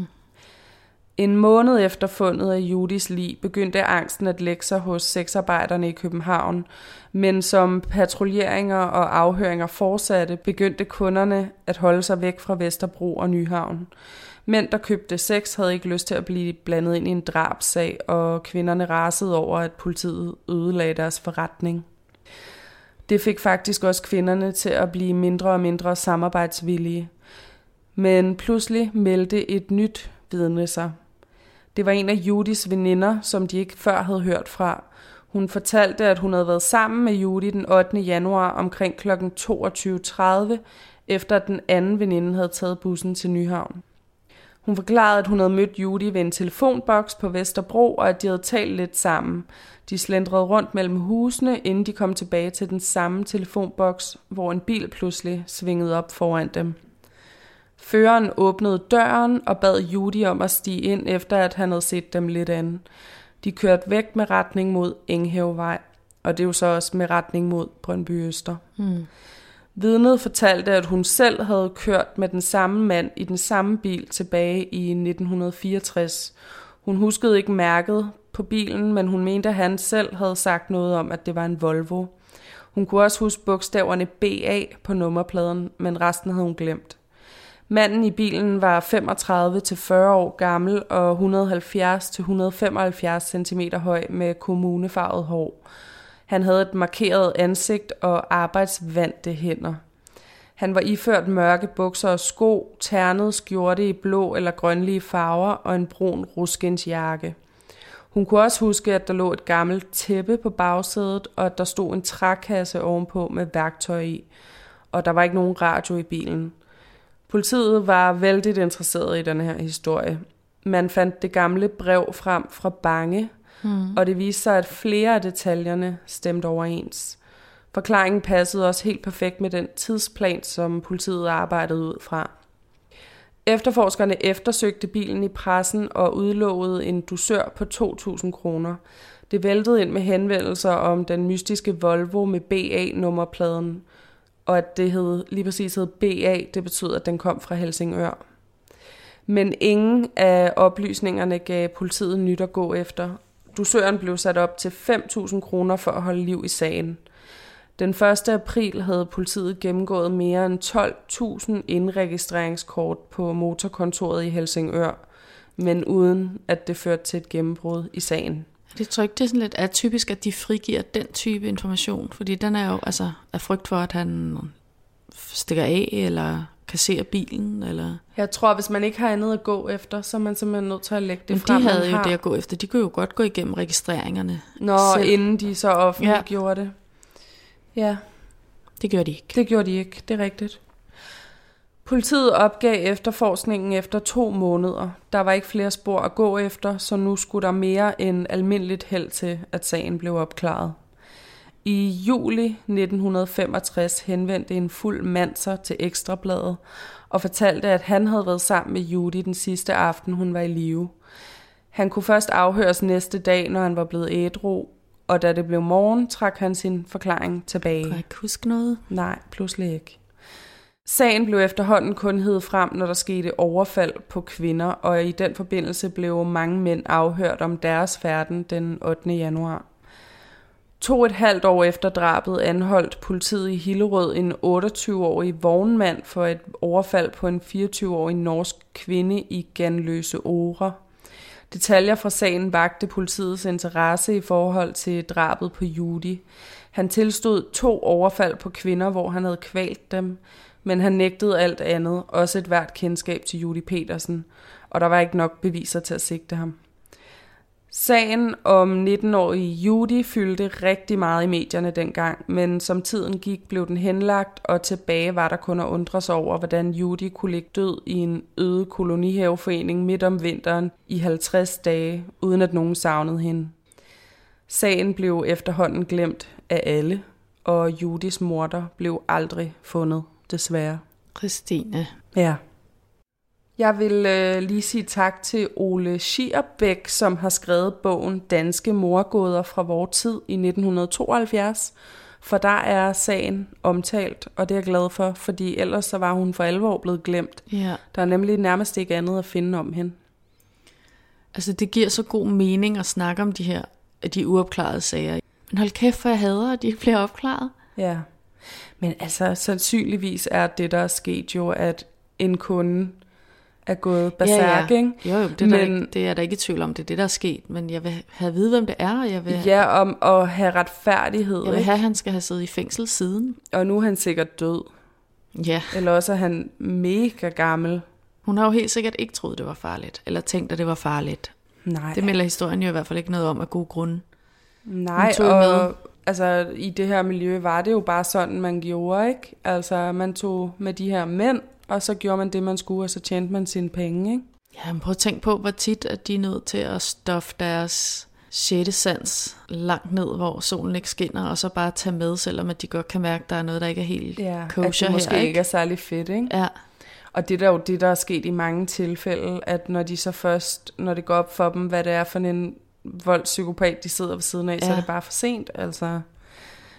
En måned efter fundet af Judys lig begyndte angsten at lægge sig hos sexarbejderne i København, men som patruljeringer og afhøringer fortsatte, begyndte kunderne at holde sig væk fra Vesterbro og Nyhavn. Mænd, der købte sex, havde ikke lyst til at blive blandet ind i en drabssag, og kvinderne rasede over, at politiet ødelagde deres forretning. Det fik faktisk også kvinderne til at blive mindre og mindre samarbejdsvillige. Men pludselig meldte et nyt vidne sig. Det var en af Judys veninder, som de ikke før havde hørt fra. Hun fortalte, at hun havde været sammen med Judy den 8. januar omkring kl. 22.30, efter at den anden veninde havde taget bussen til Nyhavn. Hun forklarede, at hun havde mødt Judy ved en telefonboks på Vesterbro, og at de havde talt lidt sammen. De slendrede rundt mellem husene, inden de kom tilbage til den samme telefonboks, hvor en bil pludselig svingede op foran dem. Føreren åbnede døren og bad Judy om at stige ind, efter at han havde set dem lidt an. De kørte væk med retning mod Enghavevej, og det er jo så også med retning mod Brøndby Øster. Vidnet fortalte, at hun selv havde kørt med den samme mand i den samme bil tilbage i 1964. Hun huskede ikke mærket på bilen, men hun mente, at han selv havde sagt noget om, at det var en Volvo. Hun kunne også huske bogstaverne BA på nummerpladen, men resten havde hun glemt. Manden i bilen var 35-40 år gammel og 170-175 cm høj med kommunefarvet hår. Han havde et markeret ansigt og arbejdsvante hænder. Han var iført mørke bukser og sko, ternet skjorte i blå eller grønlige farver og en brun ruskensjakke. Hun kunne også huske, at der lå et gammelt tæppe på bagsædet, og at der stod en trækasse ovenpå med værktøj i, og der var ikke nogen radio i bilen. Politiet var vældig interesseret i denne her historie. Man fandt det gamle brev frem fra Bange, og det viste sig, at flere af detaljerne stemte overens. Forklaringen passede også helt perfekt med den tidsplan, som politiet arbejdede ud fra. Efterforskerne eftersøgte bilen i pressen og udlovede en dusør på 2.000 kroner. Det væltede ind med henvendelser om den mystiske Volvo med BA-nummerpladen, og at det lige præcis hed BA, det betyder, at den kom fra Helsingør. Men ingen af oplysningerne gav politiet nyt at gå efter. Dusøren blev sat op til 5.000 kroner for at holde liv i sagen. Den 1. april havde politiet gennemgået mere end 12.000 indregistreringskort på motorkontoret i Helsingør, men uden at det førte til et gennembrud i sagen. Det tror ikke, det er sådan lidt atypisk, at de frigiver den type information, fordi den er jo altså af frygt for, at han stikker af, eller kasserer bilen, eller... Jeg tror, hvis man ikke har andet at gå efter, så er man simpelthen nødt til at lægge det men frem. de havde jo det at gå efter. De kunne jo godt gå igennem registreringerne selv. Inden de så offentligt gjorde det. Ja. Det gjorde de ikke. Det gjorde de ikke, det er rigtigt. Politiet opgav efterforskningen efter 2 måneder. Der var ikke flere spor at gå efter, så nu skulle der mere end almindeligt held til, at sagen blev opklaret. I juli 1965 henvendte en fuld mand sig til Ekstrabladet og fortalte, at han havde været sammen med Judy den sidste aften, hun var i live. Han kunne først afhøres næste dag, når han var blevet ædru, og da det blev morgen, trak han sin forklaring tilbage. Kan jeg ikke huske noget? Nej, pludselig ikke. Sagen blev efterhånden kun hevet frem, når der skete overfald på kvinder, og i den forbindelse blev mange mænd afhørt om deres færden den 8. januar. 2,5 år efter drabet anholdt politiet i Hillerød en 28-årig vognmand for et overfald på en 24-årig norsk kvinde i Ganløse Ore. Detaljer fra sagen vakte politiets interesse i forhold til drabet på Judy. Han tilstod 2 overfald på kvinder, hvor han havde kvalt dem, men han nægtede alt andet, også et hvert kendskab til Judy Petersen, og der var ikke nok beviser til at sigte ham. Sagen om 19-årige Judy fyldte rigtig meget i medierne dengang, men som tiden gik, blev den henlagt, og tilbage var der kun at undre sig over, hvordan Judy kunne ligge død i en øde kolonihaveforening midt om vinteren i 50 dage, uden at nogen savnede hende. Sagen blev efterhånden glemt af alle, og Judys morder blev aldrig fundet, desværre. Christine. Ja. Jeg vil lige sige tak til Ole Schierbæk, som har skrevet bogen Danske Mordgåder fra vor tid i 1972, for der er sagen omtalt, og det er jeg glad for, fordi ellers så var hun for alvor blevet glemt. Ja. Der er nemlig nærmest ikke andet at finde om hende. Altså det giver så god mening at snakke om de uopklarede sager. Men hold kæft, for jeg hader, at de ikke bliver opklaret. Ja, men altså sandsynligvis er det, der er sket jo, at en kunde er gået berserk, ja. ikke? Jo, det er der ikke i tvivl om, det er det, der er sket, men jeg vil have at vide, hvem det er, og jeg vil... Ja, om at have retfærdighed, jeg vil have, at han skal have siddet i fængsel siden. Og nu er han sikkert død. Ja. Eller også er han mega gammel. Hun har jo helt sikkert ikke troet, det var farligt, eller tænkt, at det var farligt. Nej. Det melder historien jo i hvert fald ikke noget om af gode grunde. Nej, og altså i det her miljø var det jo bare sådan, man gjorde, ikke? Altså man tog med de her mænd, og så gjorde man det, man skulle, og så tjente man sine penge, ikke? Ja, men prøv at tænke på, hvor tit at de er nødt til at stoffe deres 6. sans langt ned, hvor solen ikke skinner, og så bare tage med, selvom at de godt kan mærke, at der er noget, der ikke er helt kosher at det måske her, ikke er særlig fedt, ikke? Ja. Og det er jo det, der er sket i mange tilfælde, at når de så først, når det går op for dem, hvad det er for en voldspsykopat, de sidder ved siden af, så er det bare for sent, altså.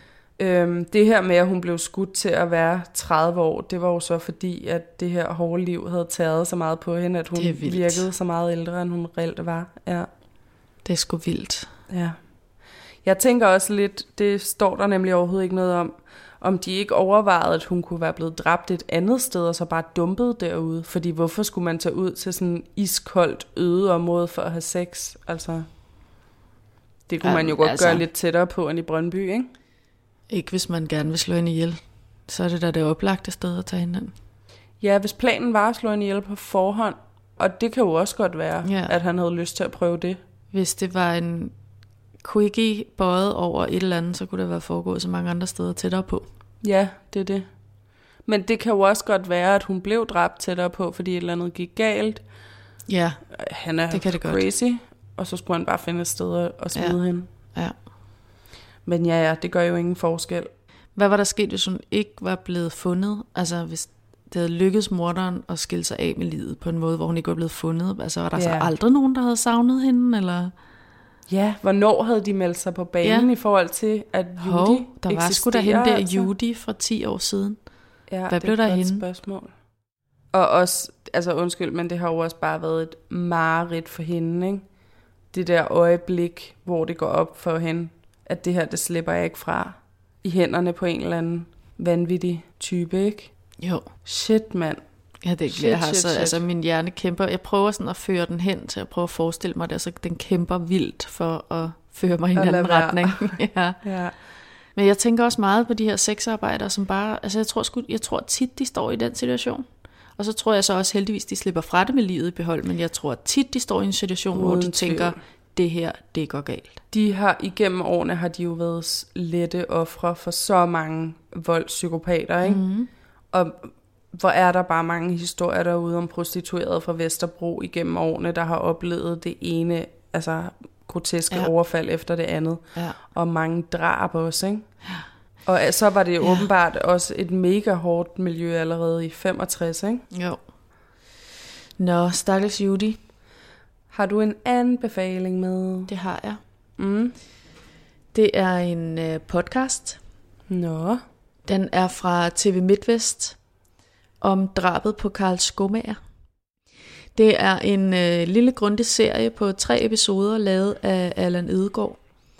Det her med, at hun blev skudt til at være 30 år, det var jo så fordi, at det her hårde liv havde taget så meget på hende, at hun virkede så meget ældre, end hun reelt var. Ja. Det er sgu vildt. Ja. Jeg tænker også lidt, det står der nemlig overhovedet ikke noget om de ikke overvejede, at hun kunne være blevet dræbt et andet sted, og så bare dumpet derude. Fordi hvorfor skulle man tage ud til sådan en iskoldt øde område for at have sex? Altså, det kunne man jo godt gøre lidt tættere på end i Brøndby, ikke? Ikke hvis man gerne vil slå hende ihjel. Så er det da det oplagte sted at tage hende ind. Ja, hvis planen var at slå hende ihjel på forhånd, og det kan jo også godt være, at han havde lyst til at prøve det. Hvis det var en quickie bøjet over et eller andet, så kunne det være foregået så mange andre steder tættere på. Ja, det er det. Men det kan jo også godt være, at hun blev dræbt tættere på, fordi et eller andet gik galt. Ja, han er det kan det crazy, godt. Og så skulle han bare finde et sted at smide hende. Ja. Men ja, det gør jo ingen forskel. Hvad var der sket, hvis hun ikke var blevet fundet? Altså, hvis det havde lykkedes morderen at skille sig af med livet på en måde, hvor hun ikke var blevet fundet? Altså, var der så aldrig nogen, der havde savnet hende, eller? Ja, hvornår havde de meldt sig på banen i forhold til, at Judy der var sgu da hende der Judy fra 10 år siden. Ja, hvad blev der af hende? Spørgsmål. Og også, altså undskyld, men det har jo også bare været et mareridt for hende, ikke? Det der øjeblik, hvor det går op for hende, at det her, det slipper jeg ikke fra i hænderne på en eller anden vanvittig type, ikke? Jo. Shit, mand. Ja, det shit. Altså min hjerne kæmper. Jeg prøver sådan at føre den hen til at prøve at forestille mig det, altså den kæmper vildt for at føre mig i en anden retning. Ja. Men jeg tænker også meget på de her sexarbejdere, som bare, altså jeg tror tit, de står i den situation. Og så tror jeg så også heldigvis, de slipper fra det med livet i behold, men jeg tror tit, de står i en situation, hvor de tænker, det her, det går galt. De har igennem årene, har de jo været lette ofre for så mange voldspsykopater, ikke? Mm-hmm. Og hvor er der bare mange historier derude om prostituerede fra Vesterbro igennem årene, der har oplevet det ene, altså groteske overfald efter det andet. Ja. Og mange drab også, ikke? Ja. Og så var det åbenbart også et mega hårdt miljø allerede i 65, ikke? Jo. Nå, stakkels Judy. Har du en anbefaling med? Det har jeg. Mm. Det er en podcast. Nå. Den er fra TV MidtVest om drabet på Karl Skomager. Det er en lille grundig serie på 3 episoder lavet af Allan Edegaard.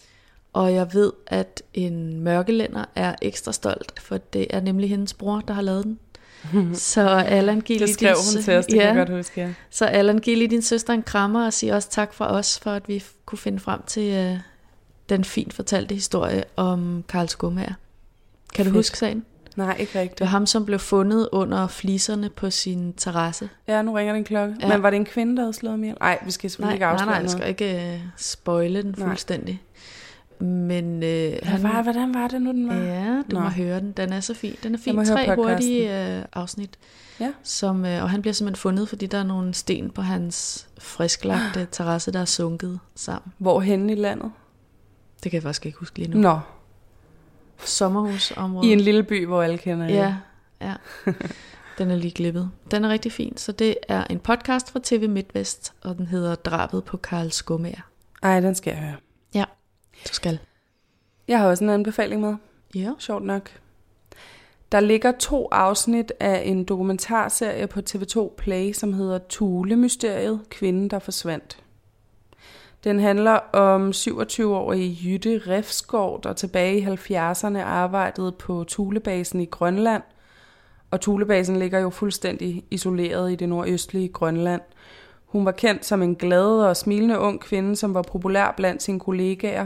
Og jeg ved, at en mørkelænder er ekstra stolt, for det er nemlig hendes bror, der har lavet den. Så Allan, giv lige det skrev hun til os, det kan jeg godt huske, ja. Så Allan, giv lige din søster en krammer og sig også tak fra os, for at vi kunne finde frem til den fint fortalte historie om Karl Skomager. Kan du huske sagen? Nej, ikke rigtigt. Det var ham, som blev fundet under fliserne på sin terrasse. Ja, nu ringer den klokke. Ja. Men var det en kvinde, der havde slået ham ihjel? Nej, vi skal selvfølgelig ikke afsløre noget. Nej, jeg skal ikke spoile den fuldstændig. Men hvordan var det nu, den var? Ja, du må høre den. Den er så fin. Den er fin. 3 hurtige afsnit. Ja. Og han bliver simpelthen fundet, fordi der er nogle sten på hans frisklagte terrasse, der er sunket sammen. Hvor henne i landet? Det kan jeg faktisk ikke huske lige nu. Nå. Sommerhusområde. I en lille by, hvor alle kender jer. Ja. Den er lige glippet. Den er rigtig fin. Så det er en podcast fra TV MidtVest, og den hedder Drabet på Karl Skomager. Ej, den skal jeg høre. Ja, du skal. Jeg har også en anbefaling med. Ja. Sjovt nok. Der ligger 2 afsnit af en dokumentarserie på TV2 Play, som hedder Thule-mysteriet, kvinden der forsvandt. Den handler om 27-årige Jytte Refskov, der tilbage i 70'erne arbejdede på Thulebasen i Grønland. Og Thulebasen ligger jo fuldstændig isoleret i det nordøstlige Grønland. Hun var kendt som en glad og smilende ung kvinde, som var populær blandt sine kollegaer.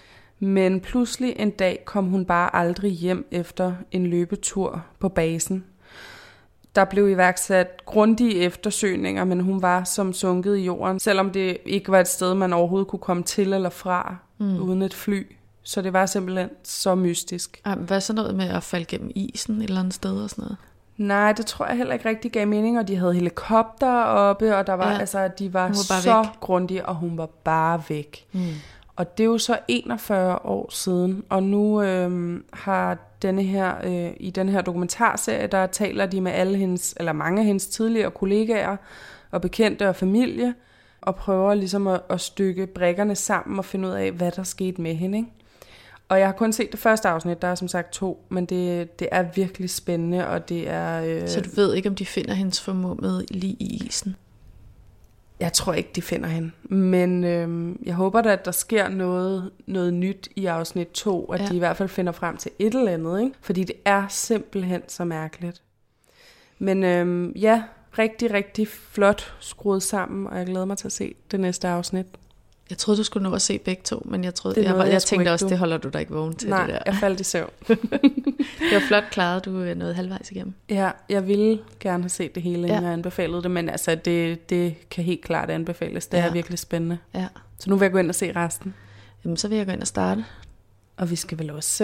Men pludselig en dag kom hun bare aldrig hjem efter en løbetur på basen. Der blev iværksat grundige eftersøgninger, men hun var som sunket i jorden, selvom det ikke var et sted, man overhovedet kunne komme til eller fra uden et fly. Så det var simpelthen så mystisk. Hvad så noget med at falde gennem isen et eller andet sted og sådan noget? Nej, det tror jeg heller ikke rigtig gav mening, og de havde helikopter oppe, og der var, de var så grundige, og hun var bare væk. Og det er jo så 41 år siden, og nu har denne her, i den her dokumentarserie, der taler de med alle hendes, eller mange af hendes tidligere kollegaer og bekendte og familie, og prøver ligesom at stykke brikkerne sammen og finde ud af, hvad der skete med hende, ikke? Og jeg har kun set det første afsnit, der er som sagt 2, men det er virkelig spændende, og det er... Så du ved ikke, om de finder hendes formummede lige i isen? Jeg tror ikke, de finder hende. Men jeg håber da, at der sker noget nyt i afsnit 2, at de i hvert fald finder frem til et eller andet, ikke? Fordi det er simpelthen så mærkeligt. Men rigtig, rigtig flot skruet sammen, og jeg glæder mig til at se det næste afsnit. Jeg troede, du skulle nå at se begge 2, men jeg tænkte også, det holder du dig ikke vågen til. Nej, det der. Jeg faldt i søvn. Det var flot klaret, du nåede halvvejs igennem. Ja, jeg ville gerne have set det hele, inden jeg anbefalede det, men altså, det kan helt klart anbefales. Det er virkelig spændende. Ja. Så nu vil jeg gå ind og se resten. Jamen, så vil jeg gå ind og starte. Og vi skal vel også...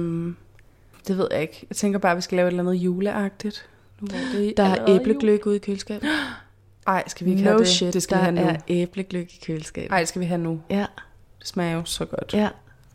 det ved jeg ikke. Jeg tænker bare, at vi skal lave et eller andet juleagtigt. Der er æblegløgg ude i køleskabet. Ej, skal vi ikke have det? Shit, det skal der vi have nu. Er æblegløgg i køleskabet. Ej, skal vi have nu? Ja. Det smager jo så godt. Ja.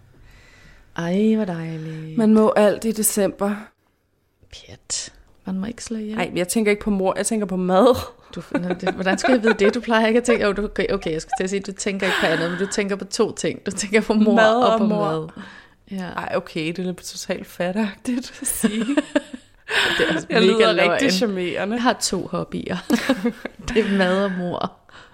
Ej, hvor dejligt. Man må alt i december. Pjat. Man må ikke slå ihjel. Nej, jeg tænker ikke på mor, jeg tænker på mad. Hvordan skal jeg vide det? Du plejer ikke at tænke... Okay, jeg skal til at sige, du tænker ikke på andet, men du tænker på 2 ting. Du tænker på mor mad og på mor. mad. Ja. Ej, okay, det er lidt totalt fatagtigt at sige. Det er altså jeg lyder rigtig charmerende. Jeg har 2 hobbyer. Det er mad og mor.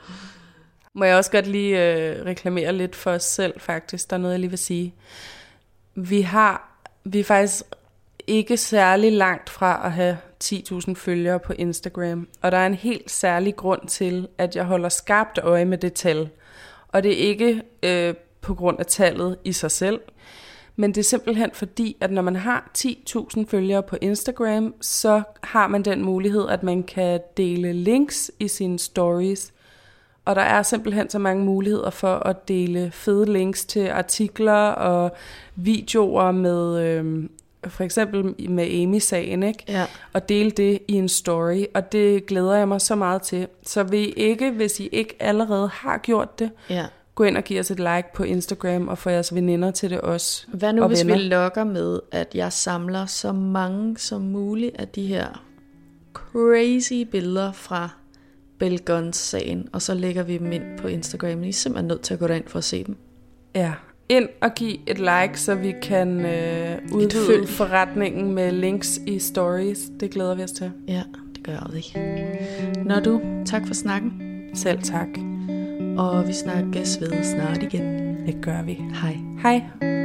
Må jeg også godt lige reklamere lidt for os selv, faktisk. Der er noget, jeg lige vil sige. Vi er faktisk ikke særlig langt fra at have 10.000 følgere på Instagram. Og der er en helt særlig grund til, at jeg holder skarpt øje med det tal. Og det er ikke på grund af tallet i sig selv, men det er simpelthen fordi, at når man har 10.000 følgere på Instagram, så har man den mulighed, at man kan dele links i sine stories. Og der er simpelthen så mange muligheder for at dele fede links til artikler og videoer med, for eksempel med Amy-sagen, ikke? Ja. Og dele det i en story, og det glæder jeg mig så meget til. Så hvis I ikke allerede har gjort det, gå ind og give os et like på Instagram, og få jeres veninder til det også. Hvad nu, hvis vi lokker med, at jeg samler så mange som muligt af de her crazy billeder fra Bell Guns-sagen, og så lægger vi dem ind på Instagram. I er simpelthen nødt til at gå derind for at se dem. Ja, ind og giv et like, så vi kan udvide forretningen med links i stories. Det glæder vi os til. Ja, det gør vi. Nå du, tak for snakken. Selv tak. Og vi snakkes ved snart igen. Det gør vi. Hej. Hej.